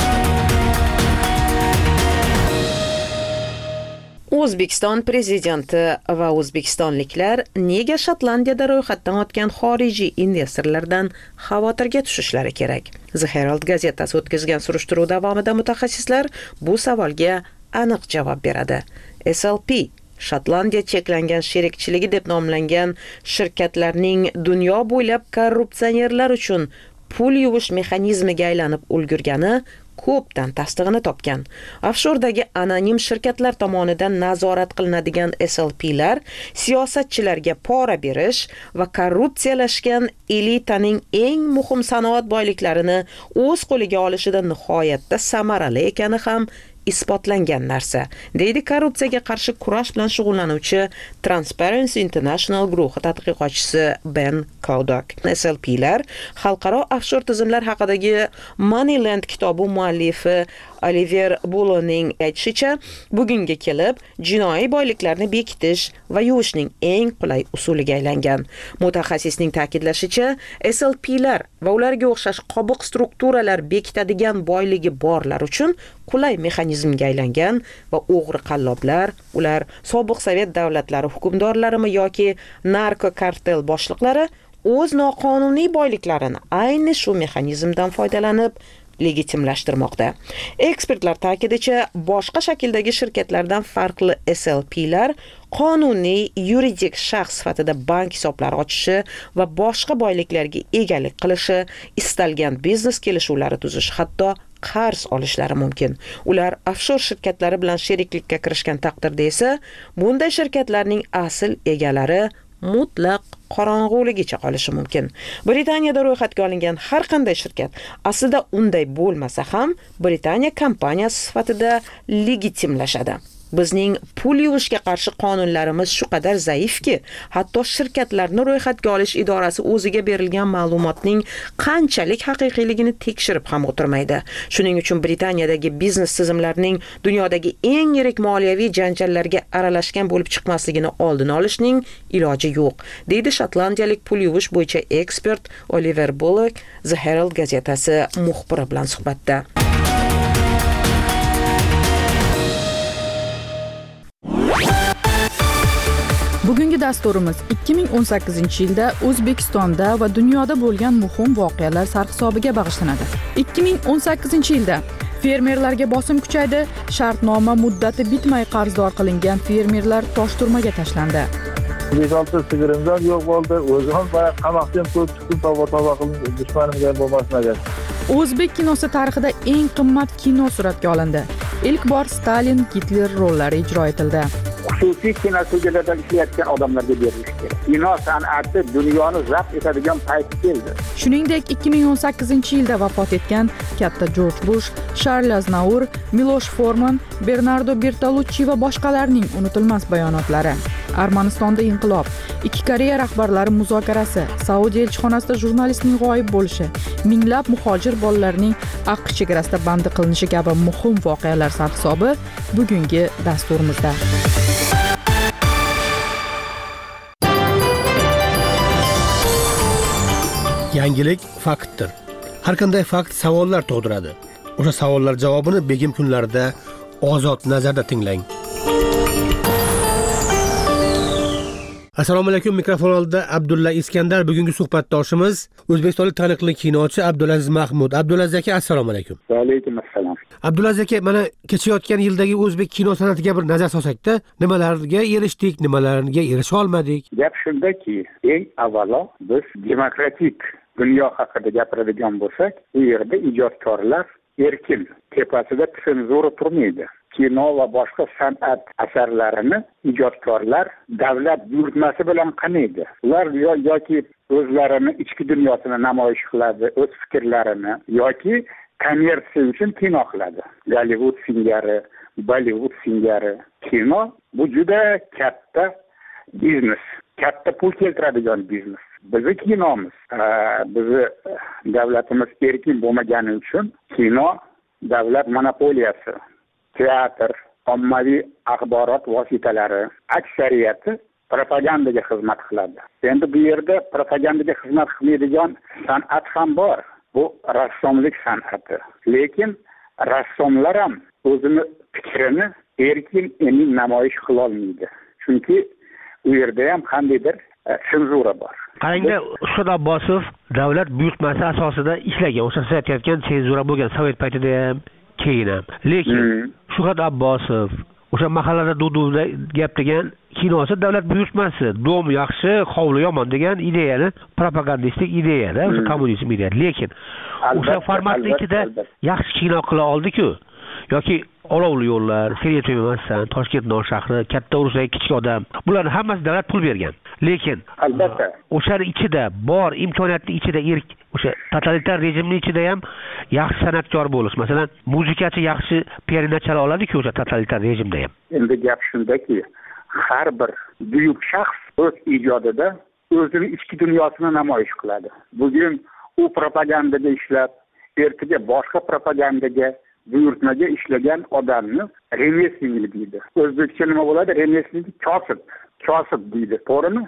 O'zbekiston prezidenti va o'zbekistonliklar nega Shotlandiyada ro'yxatdan o'tgan xorijiy investorlardan xavotirga tushishlari kerak? The Herald gazetasi o'tkazgan surishtiruv davomida mutaxassislar bu savolga aniq javob beradi. SLP Shotlandiya cheklangan sherikchiligi deb nomlangan shirkatlarning dunyo bo'ylab korrupsionerlar uchun pul yuvish mexanizmiga aylanib ulgurgani ko'pdan tasdig'ini topgan. Offshordagi anonim shirkatlar tomonidan nazorat qilinadigan SLP'lar siyosatchilarga pora berish va korrupsiyalashgan elitaning eng muhim sanoat boyliklarini o'z qo'liga olishida nihoyatda samarali ekani ham isbotlangan narsa, deydi korrupsiyaga qarshi kurash bilan shug'ullanuvchi Transparency International guruhi tadqiqotchisi Ben Kodak. SLP'lar xalqaro offshor tizimlar haqidagi Moneyland kitobi muallifi Oliver Bulloning aytishicha, bugunga kelib jinoiy boyliklarni bekitish va yuvishning eng qulay usuliga aylangan. Mutaxassisning ta'kidlashicha, SLP'lar va ularga o'xshash qobiq strukturalar bekitadigan boyligi borlar uchun qulay mexanizmga aylangan va o'g'ri qalloblar, ular sobiq Sovet davlatlari hukmdorlarimi yoki narko kartel boshliqlari o'z noqonuniy boyliklarini ayni shu mexanizmdan foydalanib legitimlashtirmoqda. Ekspertlar ta'kidicha, boshqa shakldagi shirkatlardan farqli SLP'lar qonuniy yuridik shaxs sifatida bank hisoblari ochishi va boshqa boyliklarga egalik qilishi, istalgan biznes kelishuvlari tuzish, hatto qarz olishlari mumkin. Ular offshor shirkatlari bilan sheriklikka kirishgan taqdirda esa, bunday shirkatlarning asl egalari mutlaq qorong'uligicha qolishi mumkin. Britaniyada ro'yxatga olingan har qanday shirkat aslida unday bo'lmasa ham Britaniya kompaniyasi sifatida legitimlashadi. Bizning pul yuvishga qarshi qonunlarimiz shu qadar zaifki, hatto shirkatlarni ro'yxatga olish idorasi o'ziga berilgan ma'lumotning qanchalik haqiqiyligini tekshirib ham o'tirmaydi. Shuning uchun Britaniyadagi biznes tizimlarining dunyodagi eng yirik moliyaviy janjallarga aralashgan bo'lib chiqmasligini oldini olishning iloji yo'q, deydi shotlandiyalik pul yuvish bo'yicha ekspert Oliver Bullock The Herald gazetasi muxbiri bilan suhbatda. Bugungi dasturimiz 2018-yilda O'zbekistonda va dunyoda bo'lgan muhim voqealar sarhisobiga bag'ishlanadi. 2018-yilda fermerlarga bosim kuchaydi, shartnoma muddati bitmay qarzdor qilingan fermerlar toshturmaga tashlandi. 5-6 sigirimdan yo'q bo'ldi. O'zim bayağı qamoqdan chiqib tavba qilib dushmanimga bo'lmasmagan. O'zbek kinosi tarixida eng qimmat kino suratga olindi. İlk bor Stalin, Hitler rollari ijro etildi. Xususiy kinostudiyalarda ishlayotgan odamlarga berilishi kerak. Kino san'ati dunyoni zabt etadigan payt keldi. Shuningdek, 2018-yilda vafot etgan katta Jorj Bush, Charles Aznavour, Milosh Forman, Bernardo Bertolucci va boshqalarning unutilmas bayonotlari. Armanistonda inqilob, ikki Koreya rahbarlari muzokarasi, Saudiya elchixonasida jurnalistning g'oyib bo'lishi, minglab muhojir bolalarning AQSh chegarasida bandi qilinishi kabi muhim voqealar sarhisobi bugungi dasturimizda. Yangilik faktdir. Har qanday fakt savollar tug'diradi. O'sha savollar javobini begim kunlarida ozod nazarda tinglang. Assalomu alaykum, mikrofon oldida Abdulla Iskandar. Bugungi suhbatdoshimiz o'zbekistonlik taniqli kinochi Abdulaziz Mahmud. Abdulaziz aka, assalomu alaykum. Va alaykum assalom. Abdulaziz aka, mana kechayotgan yildagi o'zbek kino san'atiga bir nazar solsakda, nimalarga erishdik, nimalarga erisha olmadik? Gap shundaki, eng avvalo biz demokratik dunyo haqida gapiradigan bo'lsak, u yerda ijodkorlar erkin, tepasida senzura turmaydi. Kino va boshqa san'at asarlarini ijodkorlar davlat buyurtmasi bilan qanaydi. Ular yoki o'zlarini ichki dunyosini namoyish qiladi, o'z fikrlarini, yoki kommersiya uchun kino qiladi. Gollivud singari, Bollivud singari. Kino bu juda katta biznes, katta pul keltiradigan biznes. Bizi kinomiz, bizi davlatimiz erkin bo'lmagani uchun kino davlat monopoliyasi. Teatr, ommaviy axborot vositalari aksariyati propagandaga xizmat qiladi. Endi bu yerda propagandaga xizmat qilmaydigan san'at ham bor. Bu rassomlik san'ati. Lekin rassomlar ham o'zini fikrini erkin namoyish qila olmaydi. Chunki u yerda ham qandaydir senzura bor. Qarangda, Ushod Abbosov davlat buyurtmasi asosida ishlagan, o'sha siz aytayotgan senzura bo'lgan Sovet paytida ham, keyin ham. Lekin Shuhrat Abbosov o'sha mahallada duduvda gap degan kinosi davlat buyurtmasi, dom yaxshi, hovli yomon degan ideyani, propagandistik ideyani, o'sha kommunizm ideyasi. Lekin o'sha formatning ichida yaxshi kino qila oldi-ku. Yoki Olovli yo'llar, Sen yetmaysan, Toshkent non shahri, Katta urushdagi kichik odam. Bularning hammasi davlat pul bergan. Lekin albatta o'shaning ichida bor imkoniyatning ichida o'sha totalitar rejimning ichida ham yaxshi san'atkor bo'lish, masalan, muzikachi yaxshi pianino chala oladi-ku o'sha totalitar rejimda ham. Endi gap shundaki, har bir buyuk shaxs o'z ijodida o'zining ichki dunyosini namoyish qiladi. Bugun u propagandaga ishlab, ertaga boshqa propagandaga, buyurtmaga ishlagan odamni remeslik deydi. O'zbekcha nima bo'ladi? Remeslik kosib deydi. To'g'rimi?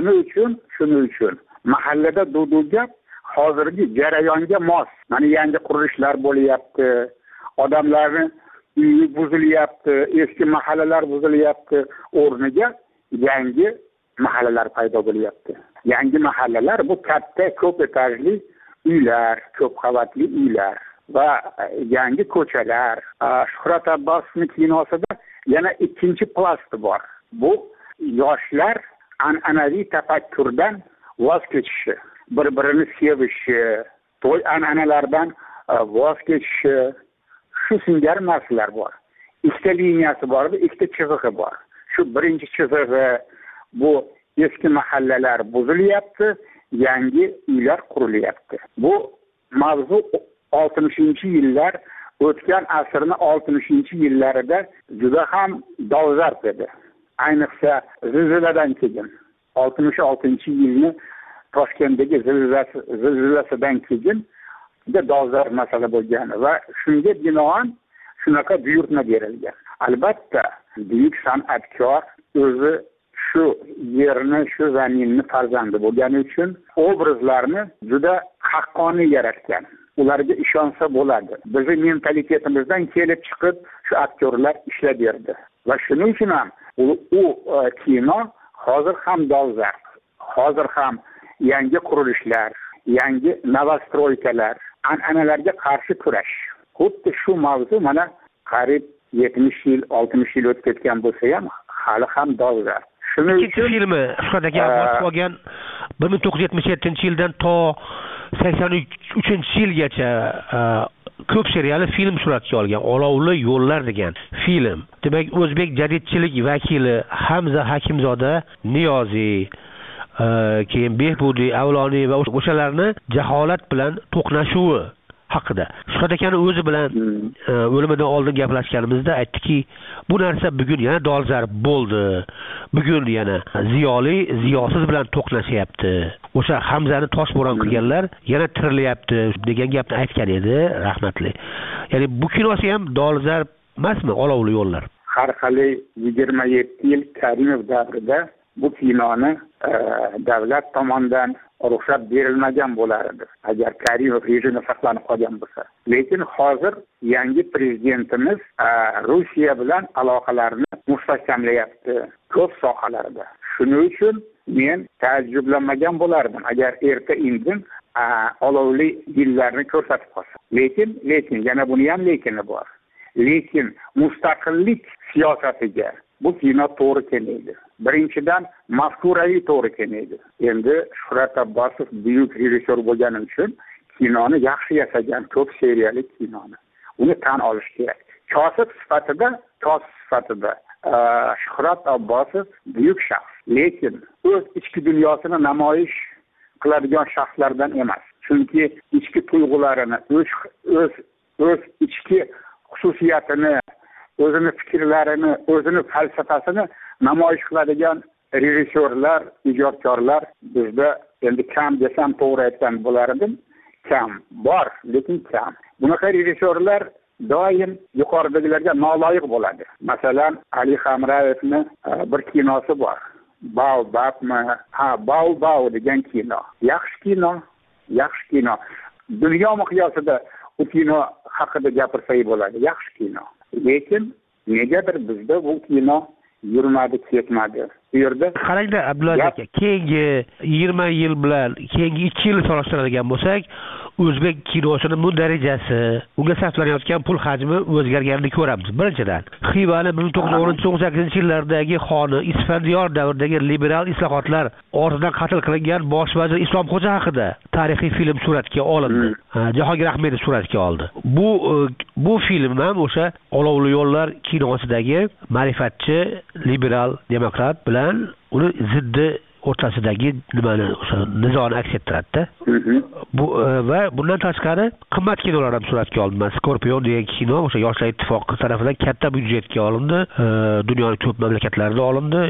Shuning uchun mahallada duduvga hozirgi jarayonga mos. Mana yangi qurilishlar bo'lyapti. Odamlarning uyi buzilyapti, eski mahallalar buzilyapti. O'rniga yangi mahallalar paydo bo'lyapti. Yangi mahallalar bu katta ko'p etajli uylar, ko'p qavatli uylar va yangi ko'chalar. Shuhrat Abbosovning kinosida yana ikkinchi plast bor. Bu yoshlar an'anaviy tafakkurdan voz kechishi, bir-birini sevishi, to'y an'analardan voz kechishi, shu singari narsalar bor. Ikkita liniyasi bor, ikkita chizig'i bor. Shu birinchi chizig'i bu eski mahallalar buzilyapti, yangi uylar qurilyapti. Bu mavzu 60-yillar, o'tgan asrning 60-yillarida juda ham dolzarb edi. Ayniqsa zilziladan keyin 66-yilni Toshkentdagi zilzilasidan keyin juda dolzarb masala bo'lgan va shunga binoan shunaqa buyurtma berilgan. Albatta, buyuk san'atkor o'zi shu yerni, shu zaminni farzandi bo'lgani uchun obrazlarni juda haqqoniy yaratgan. Ularga ishonsa bo'ladi. Bizning mentalitetimizdan kelib chiqib shu aktyorlar ishlab berdi. Va shuning uchun ham u kino hozir ham dolzarb, hozir ham yangi qurilishlar, yangi novostroykalar, an'analarga qarshi kurash. Xuddi shu mavzu mana qariyb 70 yil, 60 yil o'tib ketgan bo'lsa ham hali ham dolzarb. Shuning uchun filmi Shuhrat aka bosib olgan 1977-yildan to 83-yilgacha ko'p seriyali film suratga olgan Olovli yo'llar degan film. Demak, o'zbek jadidchilik vakili Hamza Hakimzoda Niyoziy, keyin Behbudiy Avloniy va o'shalarni jaholat bilan to'qnashuvi haqida. Shuhrat akani o'zi bilan o'limidan oldin gaplashganimizda aytdiki, bu narsa bugun yana dolzarb bo'ldi. Bugun yana ziyoli ziyosiz bilan to'qnashyapti. O'sha Hamzani toshbo'ron qilganlar yana tirilyapti degan gapni aytgan edi, rahmatli. Ya'ni bu kinosi ham dolzarb emasmi, Olovli yo'llar? Har qalay 27 yil Karimov davrida bu kinoni davlat tomonidan ruxsat berilmagan bo'lar edi, agar Karimov rejimi saqlanib qolgan bo'lsa. Lekin hozir yangi prezidentimiz Rossiya bilan aloqalarni mustahkamlayapti ko'p sohalarda. Shuning uchun men ta'ajjublanmagan bo'lardim agar erta-indin Olovli yillarni ko'rsatib qolsa. Lekin yana buni ham lekini bor. Lekin mustaqillik siyosatiga bu kino to'g'ri kelmaydi. Birinchidan mafkuraviy to'g'ri kelmaydi. Endi Shuhrat Abbosov buyuk rejissyor bo'lgani uchun kinoni yaxshi yasagan, ko'p seriyali kinoni. Uni tan olish kerak. Kosib sifatida Shuhrat Abbosov buyuk shaxs, lekin o'z ichki dunyosini namoyish qiladigan shaxslardan emas. Chunki ichki tuyg'ularini, o'z ichki xususiyatini, o'zini fikrlarini, o'zini falsafasini namoyish qiladigan rejissyorlar, ijodkorlar bizda endi kam desam to'g'ri aytgan bo'lardim. Kam bor, lekin kam. Bunaqa rejissyorlar doim yuqoridagilarga noloyiq bo'ladi. Masalan, Ali Hamrayevning bir kinosi bor. Bau degan kino. Yaxshi kino. Dunyo miqyosida bu kino haqida gapirsak bo'ladi. Yaxshi kino. Lekin negadir bizda bu kino yurmadi, ketmadi. Bu yerda qarangda Abdulaziz aka, keyingi 20 yil bilan keyingi 2 yilni solishtiradigan bo'lsak, o'zbek kinosining bu darajasi, unga sarflanayotgan pul hajmi o'zgarganini ko'ramiz. Birinchidan, Xivani 1918-yillardagi xoni Isfandiyor davridagi liberal islohotlar ortidan qatl qilingan bosh vazir Islomxo'ja haqida tarixiy film suratga olindi. Jahongir Ahmedov suratga oldi. Bu film ham o'sha Olovli yo'llar kinosidagi ma'rifatchi liberal demokrat bilan uni ziddi o'rtasidagi nimani o'sha nizoni aks ettiradi. Bu va bundan tashqari qimmat kinolar ham suratga olindi. Skorpion degan kino o'sha Yoshlar ittifoqi tomonidan katta byudjetga olindi. Dunyoning ko'p mamlakatlarida olindi.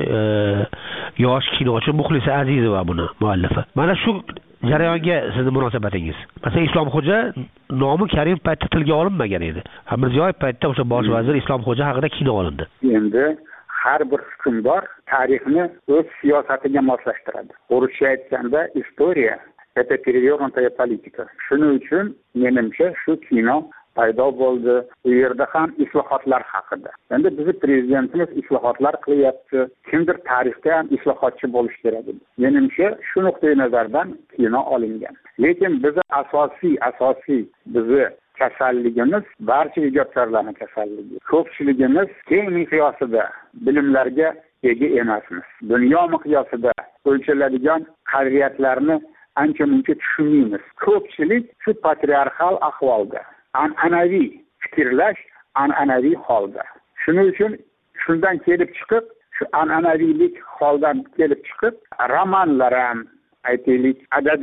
Yosh kinochi Muxlisa Azizova buni muallifi. Mana shu jarayonga sizning munosabatingiz? Masalan, Islomxo'ja nomi Karimov paytda tilga olinmagan edi. Mirziyoyev paytda o'sha bosh vazir Islomxo'ja haqida kino olindi. Endi har bir hukmdor tarixni o'z siyosatiga moslashtiradi. O'rischa aytganda, istoriya это перевернутая politika. Shuning uchun menimcha shu kino paydo bo'ldi. Bu yerda ham islohotlar haqida. Endi bizning prezidentimiz islohotlar qilyapti. Kimdir tarixda ham islohotchi bo'lish kerak edi. Menimcha shu nuqtai nazardan kino olingan. Lekin bizni asosiy bizni kasalligimiz barcha ijodkorlarning kasalligi. Ko'pchiligimiz keng miqyosida bilimlarga ega emasmiz. Dunyo miqyosida o'lchanadigan qadriyatlarni ancha-muncha tushunmaymiz. Ko'pchilik shu patriarxal ahvolda, an'anaviy fikrlash, an'anaviy holda. Shuning uchun shundan kelib chiqib, shu an'anaviylik holdan kelib chiqib, romanlar ham, aytaylik,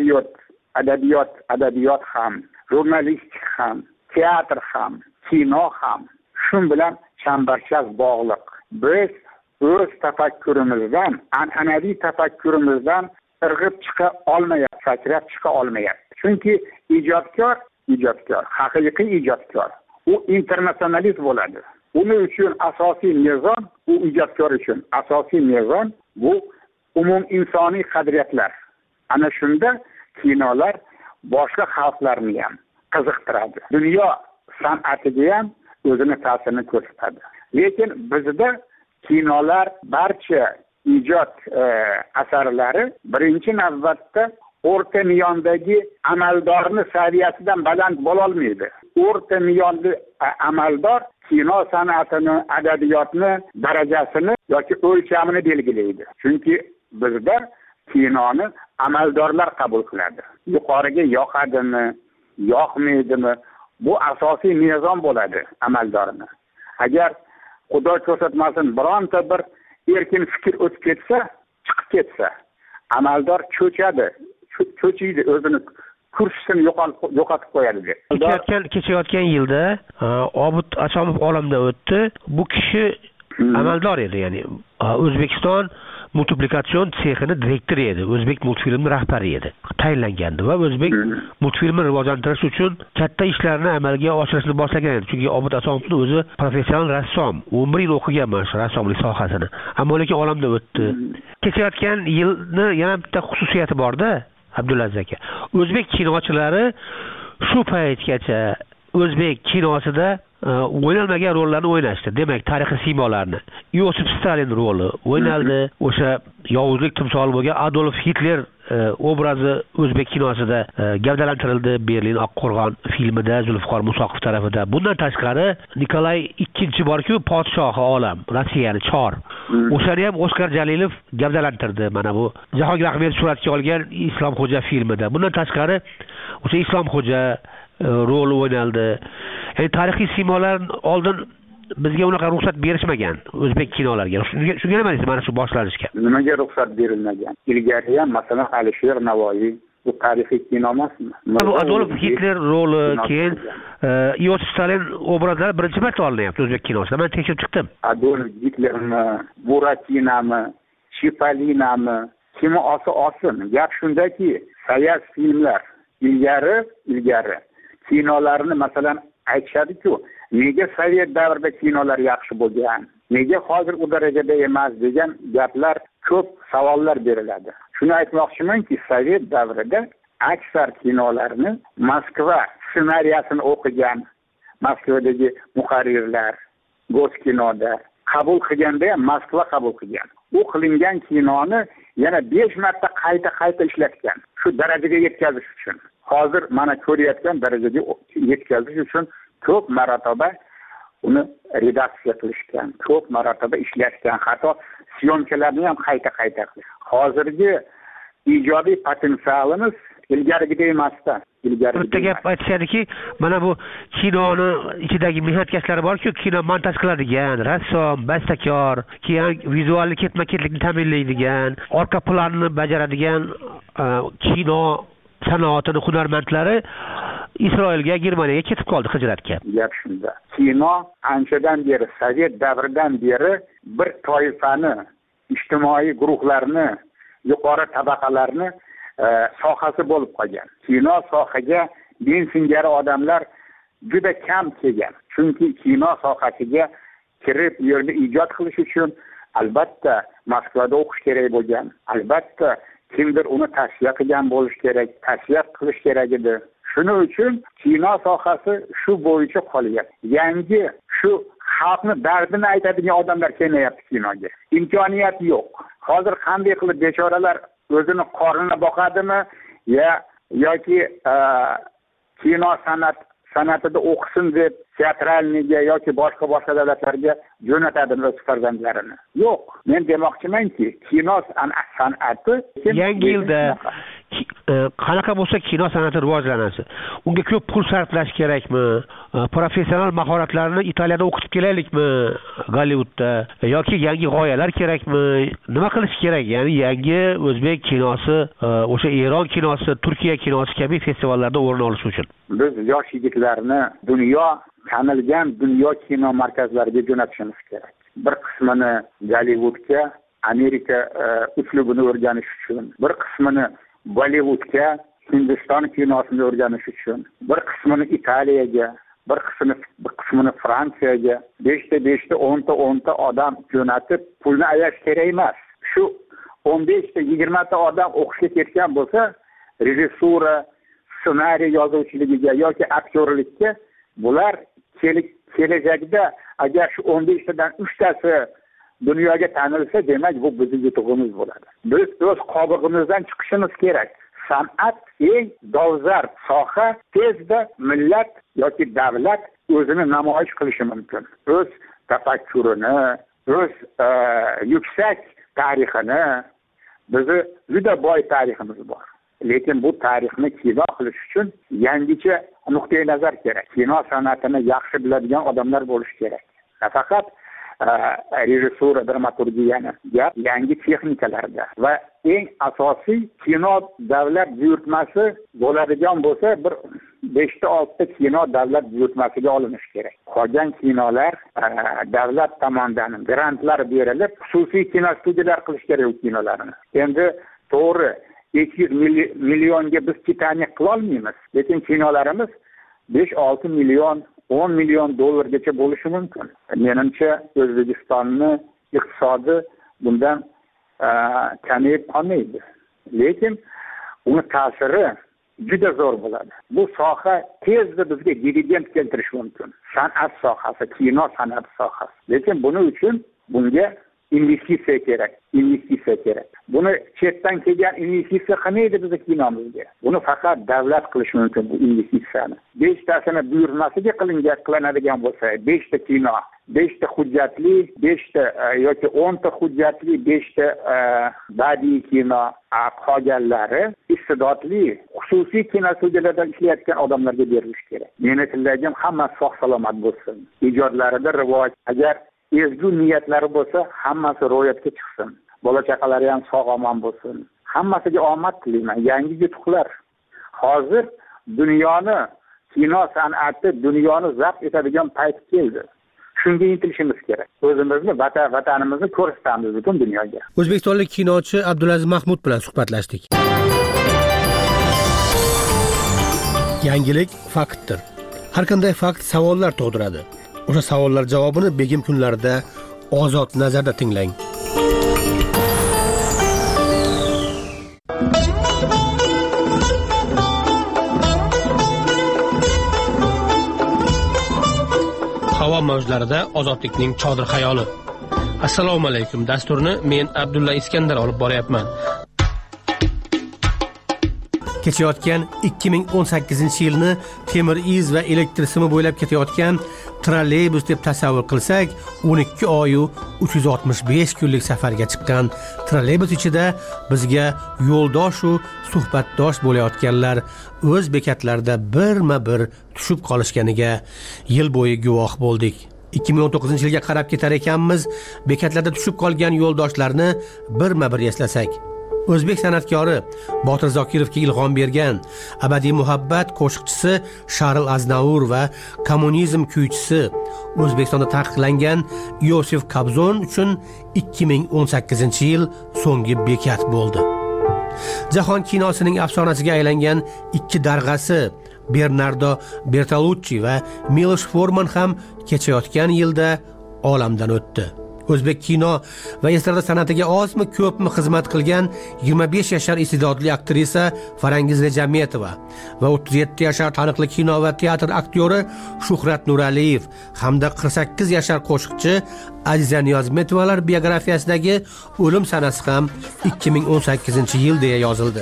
adabiyot ham, jurnalistik ham, teatr ham, kino ham shu bilan chambarchas bog'liq. Biz o'z tafakkurimizdan, an'anaviy tafakkurimizdan irg'ib chiqa olmayapmiz, sakrab chiqa olmayapmiz. Chunki ijodkor, haqiqiy ijodkor, u internasionalist bo'ladi. Uning uchun asosiy mezon, u ijodkor uchun asosiy mezon bu umum insoniy qadriyatlar. Ana shunda kinolar boshqa xalqlarni ham qiziqtiradi. Dunyo san'atiga ham o'zini ta'sirini ko'rsatadi. Lekin bizda kinolar barcha ijod asarlari birinchi navbatda o'rta miyondagi amaldorni saviyasidan baland bo'lolmaydi. O'rta miyonli amaldor kino san'atini, adabiyotni darajasini yoki o'lchamini belgilaydi. Chunki bizda kinoni amaldorlar qabul qiladi. Yuqoriga yoqadimi, yoqmaydimi, bu asosiy mezon bo'ladi amaldorni. Agar Xudo ko'rsatmasin bironta bir erkin fikr o'tib ketsa, chiqib ketsa, amaldor cho'chadi, cho'chiydi, o'zini kursini yo'qotib qo'yadi. Kechayotgan yilda Obid Asomov olamdan o'tdi. Bu kishi amaldor edi, ya'ni O'zbekiston multiplikatsion sexini direktori edi, o'zbek multfilmi rahbari edi, tayinlangandi va o'zbek multfilmini rivojlantirish uchun katta ishlarni amalga oshirishni boshlagan edi. Chunki Obid Asomovning o'zi professional rassom, 11 yil o'qigan mana shu rassomlik sohasini. Ammo lekin olamdan o'tdi. Kechayotgan yilni yana bitta xususiyati bor-da, Abdulaziz aka. O'zbek kinochilari shu paytgacha o'zbek kinosida o'ynalmagan rollarni o'ynashdi. Demak, tarixiy siymolarni. Yosif Stalin roli o'ynaldi. O'sha yovuzlik timsoli bo'lgan Adolf Hitler obrazi o'zbek kinosida gavdalantirildi. Berlin Oqqo'rg'on filmida Zulfiqor Musoqov tarafida. Bundan tashqari Nikolay II borku, podshohi olam, Rossiyani chor. O'shani ham Oskar Jalilov gavdalantirdi. Mana bu Jahongir Ahmedov suratga olgan Islomxo'ja filmida. Bundan tashqari o'sha Islomxo'ja rol o'ynaldi. Tarixiy siymolar oldin bizga unaqa ruxsat berishmagan o'zbek kinolariga. Shunga nima deysiz mana shu boshlanishga? Nimaga ruxsat berilmagan? Ilgari ham masalan Alisher Navoiy bu tarixiy kino emasmi? Adolf Hitler roli, keyin Yosif Stalin obrazlari birinchi marta olinyapti o'zbek kinosida. Men tekshirib chiqdim. Adolf Hitlerni, Buratinami, Chipolinami kimi olsin. Gap shundaki, sovet filmlar ilgari kinolarni masalan aytishadi-ku, nega sovet davrida kinolar yaxshi bo'lgan, nega hozir u darajada emas degan gaplar, ko'p savollar beriladi. Shuni aytmoqchimanki, sovet davrida aksar kinolarni Moskva ssenariyasini o'qigan Moskvadagi muharrirlar, Goskinoda qabul qilganda ham Moskva qabul qilgan. U qilingan kinoni yana 5 marta qayta ishlatgan. Shu darajaga yetkazish uchun. Hozir mana ko'rayotgan darajaga yetkazish uchun ko'p marotaba uni redaksiya qilishgan, ko'p marotaba ishlatgan, hatto syomkalarni ham qayta qilgan. Hozirgi ijodiy potensialimiz ilgarigidek emasda. Bitta gap aytishadiki, mana bu kinoni ichidagi mehnatkashlar bor-ku, kino montaj qiladigan, rassom, bastakor, keyin vizual ketma-ketlikni ta'minlaydigan, orqa planni bajaradigan kino sanoatining hunarmandlari Isroilga, Germaniyaga ketib qoldi hijratga. Gap shunda. Kino anchadan beri, sovet davridan beri bir toifani, ijtimoiy guruhlarni, yuqori tabaqalarni sohasi bo'lib qolgan. Kino sohaga men singari odamlar juda kam kelgan. Chunki kino sohasiga kirib, yerda ijod qilish uchun albatta Moskvada o'qish kerak bo'lgan. Albatta kimdir uni tavsiya qilgan bo'lish kerak, tavsiya qilish kerak edi. Shuning uchun kino sohasi shu bo'yicha qolgan. Yangi shu xalqni dardini aytadigan odamlar kelmayapti kinoga. Imkoniyat yo'q. Hozir qanday qilib bechoralar o'zini qornini boqadimi yoki kino san'atida o'qisin deb teatralniga yoki boshqa davlatlarga jo'natadimi o'z farzandlarini? Yo'q. Men demoqchimanki, kino san'ati yangi yilda qanaqa bo'lsa kino san'ati rivojlanadi. Unga ko'p pul sarflash kerakmi? Professional mahoratlarni Italiyada o'qitib kelaylikmi? Gollivudda yoki yangi g'oyalar kerakmi? Nima qilish kerak? Ya'ni yangi o'zbek kinosi, o'sha Eron kinosi, Turkiya kinosi kabi festivallarda o'rin olish uchun. Biz yosh yigitlarni tanilgan dunyo kino markazlariga jo'natishimiz kerak. Bir qismini Gollivudga, Amerika uslubini o'rganish uchun, bir qismini Bollivudga, Hindiston kinosini o'rganish uchun, bir qismini Italiyaga, bir qismini Fransiyaga, 5ta 10ta odam jo'natib pulni ayash kerak emas. Shu 15ta 20ta odam o'qishga ketgan bo'lsa, rejissura, ssenariy yozuvchiligiga yoki aktyorlikka bular kelajakda agar shu 15tadan 3tasi dunyoga tanilsa, demak bu bizning yutug'imiz bo'ladi. Biz o'z qobig'imizdan chiqishimiz kerak. San'at eng dolzarb soha, tezda millat yoki davlat o'zini namoyish qilishi mumkin. O'z tafakkurini, o'z yuksak tarixini, bizni juda boy tariximiz bor. Lekin bu tarixni kino qilish uchun yangicha nuqtai nazar kerak. Kino san'atini yaxshi biladigan odamlar bo'lish kerak. Nafaqat rejissura, dramaturgiyani, yangi texnikalarda va eng asosiy kino davlat buyurtmasi bo'ladigan bo'lsa, bir 5-6 kino davlat buyurtmasiga olinishi kerak. Qolgan kinolar davlat tomonidan grantlar berilib, xususiy kino studiyalar qilish kerak u kinolarni. Endi to'g'ri 200 millionga biz Titanik qila olmaymiz, lekin kinolarimiz 5-6 million, 10 million dollargacha bo'lishi mumkin. Menimcha O'zbekistonning iqtisodi bundan kamayib qolmaydi. Lekin uni ta'siri juda zo'r bo'ladi. Bu soha tezda bizga dividend keltirishi mumkin. San'at sohasi, kino san'at sohasi. Lekin buning uchun bunga investitsiya kerak. Buni chetdan kelgan investitsiya qilmaydi bizning kinomizga. Buni faqat davlat qilishi mumkin bu investitsiyani. 5 tasini buyurtmasiga qilinadigan bo'lsa, 5 ta kino, 5 ta hujjatli, 5 ta yoki 10 ta hujjatli, 5 ta badiiy kino, qolganlari istidodli xususiy kino studiyalarda ishlayotgan odamlarga berilishi kerak. Meni tilagim hammasi sog' salomat bo'lsin. Ijodlarida rivoj, agar ezgu niyatlari bo'lsa, hammasi ro'yobga chiqsin. Bola chaqalari ham sog' omon bo'lsin. Hammasiga omad tilayman. Yangi yutuqlar. Hozir dunyoni, kino san'ati dunyoni zabt etadigan payt keldi. Shunga intilishimiz kerak. O'zimizni, vatanimizni ko'rsatamiz butun dunyoga. O'zbekistonlik kinochi Abdulaziz Mahmud bilan suhbatlashdik. Yangilik faktdir. Har qanday fakt savollar tug'diradi. O'sha savollar javobini Begim kunlarida ozod nazarda tinglang. Havo mavjlarida ozodlikning chodir xayoli. Assalomu alaykum. Dasturni men Abdulla Iskandar olib boryapman. Kechayotgan 2018-yilni temir iz va elektr simi bo'ylab ketayotgan trolleybus deb tasavvur qilsak, 12 oy 365 kunlik safarga chiqqan trolleybus ichida bizga yo'ldosh va suhbatdosh bo'layotganlar o'z bekatlarida birma-bir tushib qolishganiga yil bo'yi guvoh bo'ldik. 2019-yilga qarab ketar ekanmiz, bekatlarda tushib qolgan yo'ldoshlarni birma-bir eslasak. O'zbek san'atkori Botir Zokirovga ilhom bergan abadiy muhabbat qo'shiqchisi Sharl Aznavur va kommunizm kuychisi O'zbekistonda taqiqlangan Yosif Kobzon uchun 2018-yil so'nggi bekat bo'ldi. Jahon kinosining afsonasiga aylangan ikki darg'asi Bernardo Bertolucci va Milosh Forman ham kechayotgan yilda olamdan o'tdi. O'zbek kino va estrada san'atiga ozmi ko'pmi xizmat qilgan 25 yashar iste'dodli aktrisa Farangiz Rejametova va 37 yashar taniqli kino va teatr aktyori Shuhrat Nuraliyev hamda 48 yashar qo'shiqchi Aziza Niyozmetovalar biografiyasidagi o'lim sanasi ham 2018-yil deya yozildi.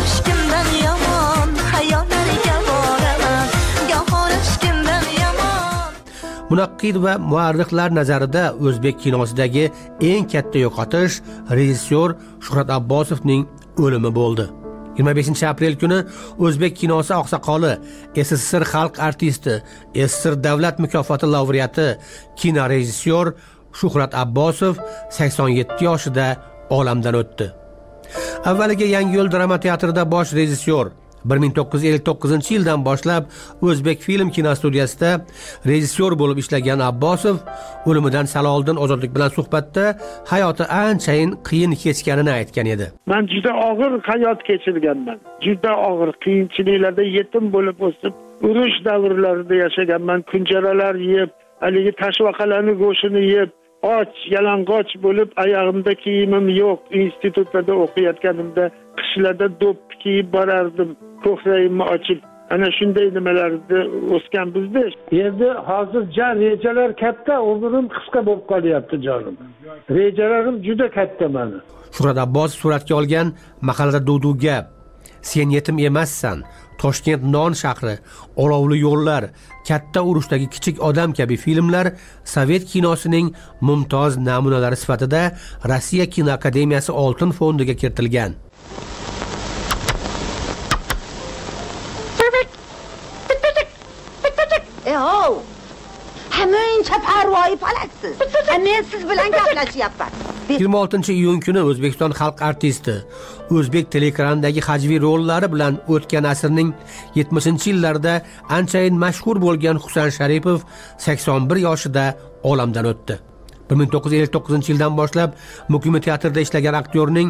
Munaqqid va muarrixlar nazarida o'zbek kinosidagi eng katta yo'qotish rejissyor Shuhrat Abbosovning o'limi bo'ldi. 25-aprel kuni o'zbek kinosi oqsoqoli, SSSR xalq artisti, SSSR davlat mukofoti laureati, kino rejissyor Shuhrat Abbosov 87 yoshida olamdan o'tdi. Avvaliga Yangiyo'l drama teatrida bosh rejissyor, 1959-yildan boshlab O'zbek film kino studiyasida rejissyor bo'lib ishlagan Abbosov o'limidan sal oldin Ozodlik bilan suhbatda hayoti anchayin qiyin kechganini aytgan edi. Men juda og'ir hayot kechirganman. Juda og'ir qiyinchiliklarda yetim bo'lib o'sib, urush davrlarida yashaganman. Kunjaralar yeb, haligi tashvaqalarning go'shtini yeb, och, yalang'och bo'lib, oyog'imda kiyimim yo'q. Institutda o'qiyotganimda qishlarda do'p kiyib borardim. Ko'kragimni ochib, ana shunday nimalarda o'sgan bizda. Endi hozir rejalar katta, umrim qisqa bo'lib qolyapti jonim. Rejalarim juda katta meni. Shuhrat Abbosov suratga olgan mahallada duv gap, sen yetim emassan, Toshkent non shahri, olovli yo'llar, katta urushdagi kichik odam kabi filmlar Sovet kinosining mumtoz namunalari sifatida Rossiya kinoakademiyasi oltin fondiga kiritilgan. Hamuncha parvoyi palaksiz. Men siz bilan gaplashyapman. 26-iyun kuni O'zbekiston xalq artisti, o'zbek teleekranidagi hajviy rollari bilan o'tgan asrning 70-yillarida anchayin mashhur bo'lgan Husan Sharipov 81 yoshida olamdan o'tdi. 1959-yildan boshlab Muqimi teatrida ishlagan aktyorning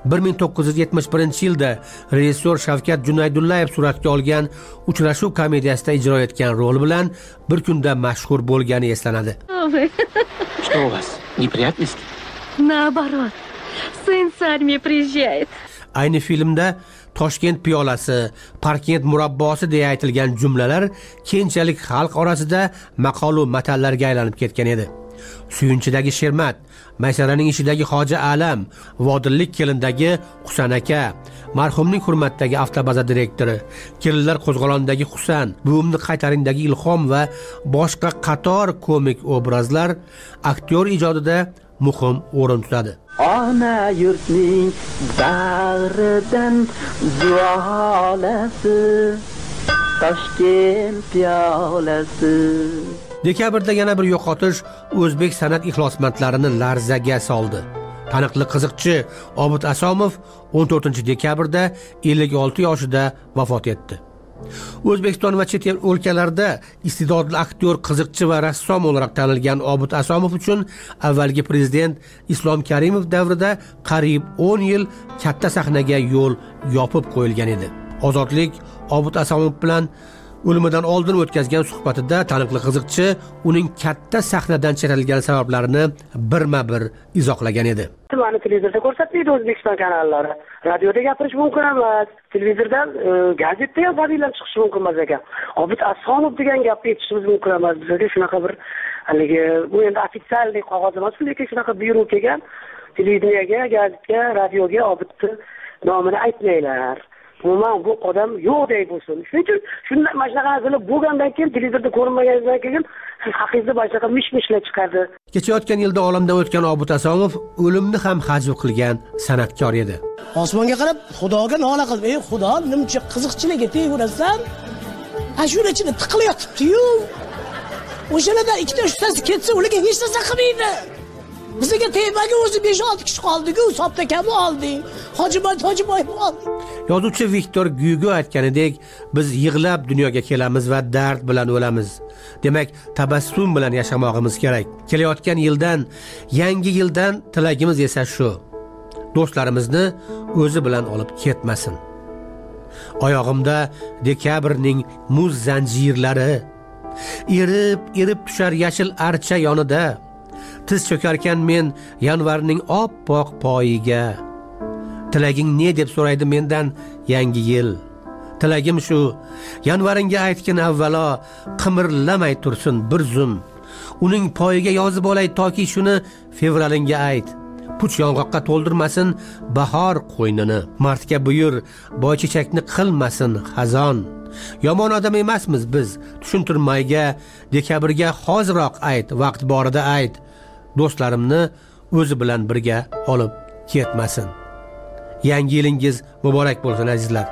1971-yilda rejissyor Shavkat Junaydullayev suratga olgan Uchrashuv komediyasida ijro etgan rol bilan bir kunda mashhur bo'lgani eslanadi. Что у вас? Неприятности? Наоборот. Сын с армии приезжает. Ayni filmda Toshkent piyolasi, Parkent murabbosi deya aytilgan jumlalar keyinchalik xalq orasida maqolu matallarga aylanib ketgan edi. Suyunchidagi Shermat, Maysaraning ishidagi Hoji Alam, Vodillik kelindagi Husan aka, marhumning hurmatdagi avtobaza direktori, Kelinlar qo'zg'olonidagi Husan, Buvimni qaytaringdagi Ilhom va boshqa qator komik obrazlar aktyor ijodida muhim o'rin tutadi. Ona yurtning bag'ridan zuolasi, Toshkent piyolasi. Dekabrda yana bir yo'qotish o'zbek san'at ixlosmandlarini larzaga soldi. Taniqli qiziqchi Obid Asomov 14-dekabrda 56 yoshida vafot etdi. O'zbekiston va chet el o'lkalarda iste'dodli aktyor, qiziqchi va rassom olarak tanilgan Obid Asomov uchun avvalgi prezident Islom Karimov davrida qariyb 10 yil katta sahnaga yo'l yopib qo'yilgan edi. Ozodlik Obid Asomov bilan o'limidan oldin o'tkazgan suhbatida taniqli qiziqchi uning katta sahnadan chetlatilgan sabablarini birma-bir izohlagan edi. Mana televizorda ko'rsatmaydi O'zbekiston kanallari. Radioda gapirish mumkin emas. Televizordan, gazetda ham fazilat chiqishi mumkin emas ekan. Obid Asomov degan gapni eshitishimiz mumkin emas. Bizga shunaqa bir haligi bu endi ofitsialniy qog'oz emas, lekin shunaqa buyruq kelgan. Televiziyaga, gazetga, radioga Obidni nomini aytmanglar. Bu odam yo'qdek bo'lsin. Shuning uchun shunday mashnaqa narsalar bo'lgandan keyin televizorda ko'rinmaganidan keyin siz haqingizda boshqa mish-mishlar chiqadi. Kechayotgan yilda olamdan o'tgan Obid Asomov o'limni ham hajv qilgan san'atkor edi. Osmonga qarab Xudoga nola qilib, "Ey Xudo, nimcha qiziqchilikka tegurasan? Ashura ichida tiqilayotibdi-yu. O'shalarda ikkita uchtasi ketsa, ularga hech narsa qilmaydi. Bizga tepaga o'zi 5-6 kishi qoldi-ku, Sopda kami olding. Hojiboy oldi." Yozuvchi Viktor Gyugo aytganidek, biz yig'lab dunyoga kelamiz va dard bilan o'lamiz. Demak, tabassum bilan yashamog'imiz kerak. Kelayotgan yildan, yangi yildan tilagimiz esa shu: do'stlarimizni o'zi bilan olib ketmasin. Oyog'imda dekabrning muz zanjirlari, erib tushar yashil archa yonida. Tiz cho'karkan men yanvarning oppoq poyiga. Tilaging ne deb so'raydi mendan yangi yil. Tilagim shu: yanvaringga aytgin avvalo, qimirlamay tursin bir zum. Uning poyiga yozib olay toki shuni fevralingga ayt. Puch yong'oqqa to'ldirmasin bahor qo'ynini. Martga buyur, boychechakni qilmasin xazon. Yomon odam emasmiz biz, tushuntirmayga, dekabrga hoziroq ayt, vaqt borida ayt. Do'stlarimni o'zi bilan birga olib ketmasin. Yangi yilingiz muborak bo'lsin azizlar.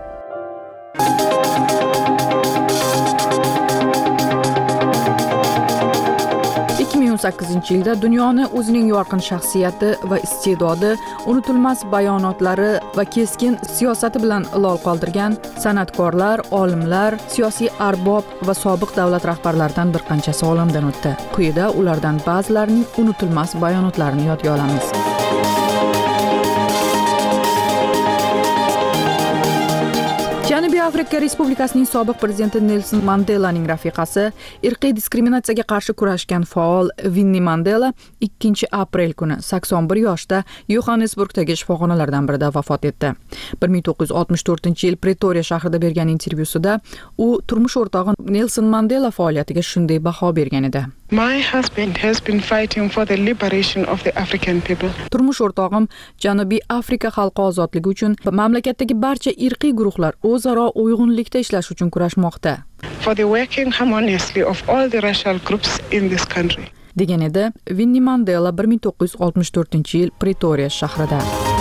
2018-yilda dunyoni o'zining yorqin shaxsiyati va iste'dodi, unutilmas bayonotlari va keskin siyosati bilan lol qoldirgan san'atkorlar, olimlar, siyosiy arbob va sobiq davlat rahbarlaridan bir qanchasi olamdan o'tdi. Quyida ulardan ba'zilarining unutilmas bayonotlarini yodga olamiz. Janubiy Afrika Afrika Respublikasining sobiq prezidenti Nelson Mandelaning rafiqasi, irqiy diskriminatsiyaga qarshi kurashgan faol Winnie Mandela 2 aprel kuni 81 yoshda Johannesburgdagi shifoxonalardan birida vafot etdi. 1964-yil Pretoria shahrida bergan intervyusida u turmush o'rtog'i Nelson Mandela faoliyatiga shunday baho bergan edi. My husband has been fighting for the liberation of the African people. Turmush o'rtog'im Janubiy Afrika xalqi ozodligi uchun mamlakatdagi barcha irqiy guruhlar o'zaro uyg'unlikda ishlash uchun kurashmoqda. For the working harmoniously of all the racial groups in this country. degan edi Winnie Mandela 1964-yil Pretoria shahrida.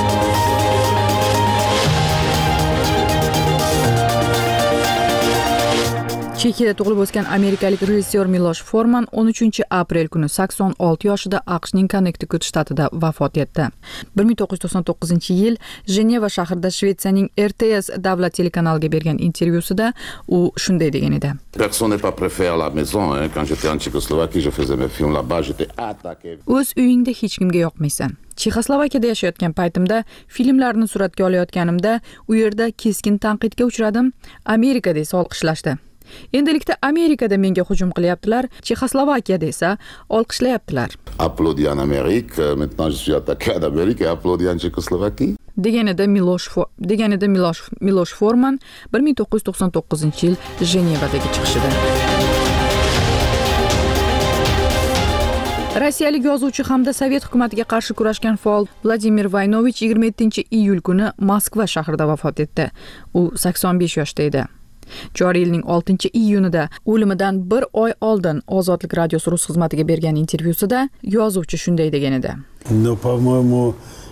Chekiyada tug'ilib o'sgan amerikalik rejissyor Milosh Forman 13 aprel kuni 86 yoshida AQShning Connecticut shtatida vafot etdi. 1999-yil Jeneva shahrida Shvetsiyaning RTS davlat telekanaliga bergan intervyusida u shunday degan edi. Personne n'est pas préféré à la maison, hein. Quand j'étais en Tchécoslovaquie, je faisais mes films là-bas, j'étais attaqué. O'z uyingda hech kimga yoqmaysan. Chexoslovakiyada yashayotgan paytimda filmlarni suratga olayotganimda u yerda keskin tanqidga uchradim. Amerikada esa olqishlashdi. Endilikda Amerikada menga hujum qilyaptilar, Chexoslovakiyada esa olqishlayaptilar. Applaudi en Amérique, maintenant je suis attaqué en Amérique et applaudi en Tchécoslovaquie. degan edi Milosh Forman 1999-yil Jenevadagi chiqishida. Rossiyalik yozuvchi hamda Sovet hukumatiga qarshi kurashgan faol Vladimir Vaynovich 27-iyul kuni Moskva shahrida vafot etdi. U 85 yoshda edi. Joriy yilning 6-iyunida o'limidan 1 oy oldin Ozodlik radiosi rus xizmatiga bergan intervyusida yozuvchi shunday degan edi. Но, по-моему,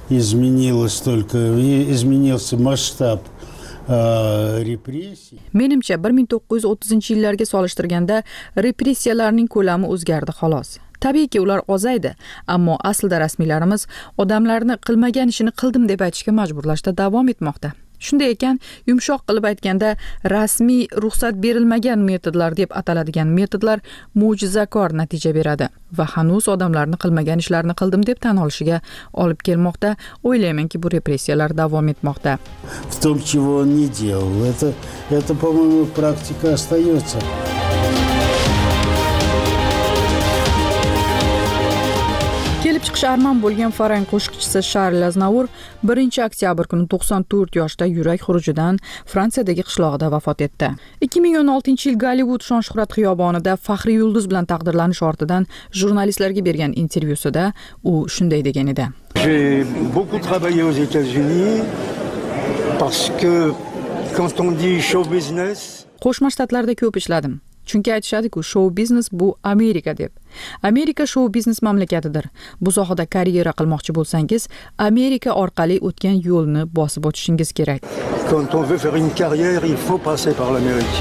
изменился масштаб repressiy. Menimcha 1930-yillarga solishtirganda repressiyalarning ko'lami o'zgardi xolos. Tabiiyki ular ozaydi, ammo aslida rasmiylarimiz odamlarni qilmagan ishini qildim deb aytishga majburlashda davom etmoqda. Shunday ekan, yumshoq qilib aytganda, rasmiy ruxsat berilmagan metodlar deb ataladigan metodlar mo'jizakor natija beradi va hanuz odamlarni qilmagan ishlarni qildim deb tan olishiga olib kelmoqda. O'ylaymanki, bu repressiyalar davom etmoqda. В том, чего он не делал. Это, по-моему, практика остается. Kelib chiqish armon bo'lgan farang qo'shiqchisi Charles Aznavour 1-oktyabr kuni 94 yoshda yurak xurujidan Fransiyadagi qishlog'ida vafot etdi. 2016-yil Gollivud shon-shuhrat xiyobonida faxriy yulduz bilan taqdirlanish ortidan jurnalistlarga bergan intervyusida u shunday degan edi. J'ai beaucoup travaillé aux États-Unis parce que quand on dit show business, Qo'shma Shtatlarda ko'p ishladim. Chunki aytishadi-ku, show biznes bu Amerika deb. Amerika show biznes mamlakatidir. Bu sohada karyera qilmoqchi bo'lsangiz, Amerika orqali o'tgan yo'lni bosib o'tishingiz kerak. Quand on veut faire une carrière, il faut passer par l'Amérique.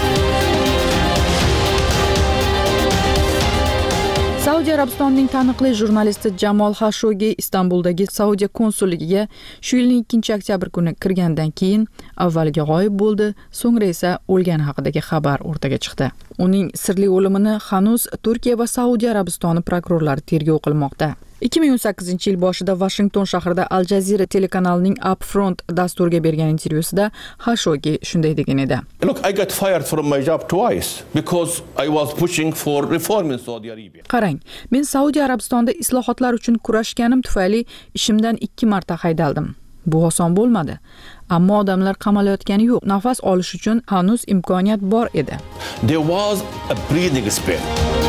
Saudiya Arabistonining taniqli jurnalisti Jamol Khashoggi Istanbuldagi Saudiya konsulligiga shu yilning 2-oktyabr kuni kirgandan keyin avvaliga g'oyib bo'ldi, so'ngra esa o'lgani haqidagi xabar o'rtaga chiqdi. Uning sirli o'limini hanuz Turkiya va Saudiya Arabistoni prokurorlari tergov qilmoqda. 2018-yil boshida Washington shahrida Al Jazeera telekanalining Upfront dasturiga bergan intervyusida Khashoggi shunday degan edi. Look, I got fired from my job twice because I was pushing for reform in Saudi Arabia. Qarang, men Saudiya Arabistonda islohotlar uchun kurashganim tufayli ishimdan 2 marta haydaldim. Bu oson bo'lmadi, ammo odamlar qamalayotgani yo'q. Nafas olish uchun hanuz imkoniyat bor edi. There was a breathing space.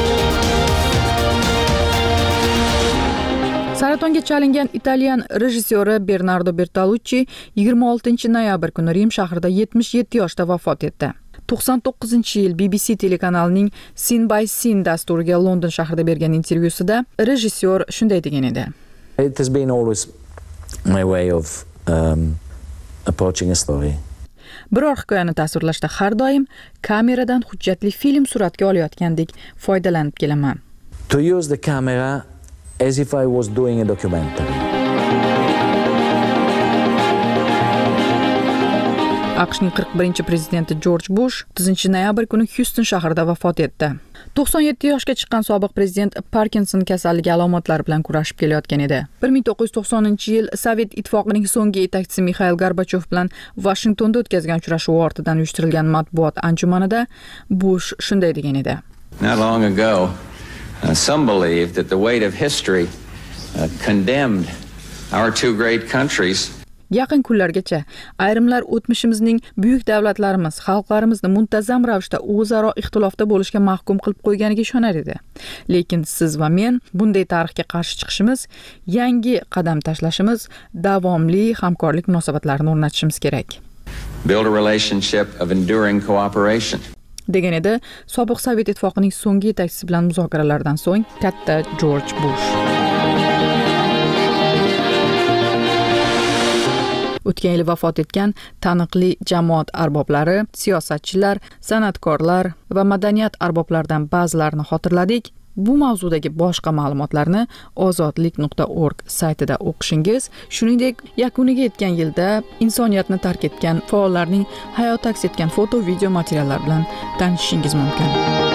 Saratonga chalingan italyan rejissyori Bernardo Bertolucci 26-noyabr kuni Rim shahrida 77 yoshda vafot etdi. 99-yil BBC telekanalining Scene by Scene dasturiga London shahrida bergan intervyusida rejissyor shunday degan edi. It has been always my way of approaching a story. Biror hikoyani tasvirlashda har doim kameradan hujjatli film suratga olayotgandek foydalanib kelaman. To use the camera as if I was doing a documentary. AQShning 41-prezidenti Jorj Bush 30-noyabr kuni Hyuston shahrida vafot etdi. 97 yoshga chiqqan sobiq prezident Parkinson kasalligi alomatlari bilan kurashib kelayotgan edi. 1990-yil Sovet ittifoqining so'nggi yetakchisi Mixail Gorbachov bilan Vashingtonda o'tkazgan uchrashuv ortidan uyushtirilgan matbuot anjumanida Bush shunday degan edi. Not long ago, some believed that the weight of history condemned our two great countries. Yaqin kunlargacha ayrimlar o'tmishimizning buyuk davlatlarimiz, xalqlarimizni muntazam ravishda o'zaro ixtilofda bo'lishga mahkum qilib qo'yganiga ishonar edi. Lekin siz va men bunday tarixga qarshi chiqishimiz, yangi qadam tashlashimiz, davomli hamkorlik munosabatlarini o'rnatishimiz kerak. Build a relationship of enduring cooperation. degan edi sobiq Sovet ittifoqining so'nggi yetakchisi bilan muzokaralardan so'ng katta Jorj Bush. O'tgan yil vafot etgan taniqli jamoat arboblari, siyosatchilar, san'atkorlar va madaniyat arboblaridan ba'zilarini xotirladik. Bu mavzudagi boshqa ma'lumotlarni ozodlik.org saytida o'qishingiz, shuningdek yakuniga yetgan yilda insoniyatni tark etgan faollarning hayoti aks etgan foto-video materiallar bilan tanishishingiz mumkin.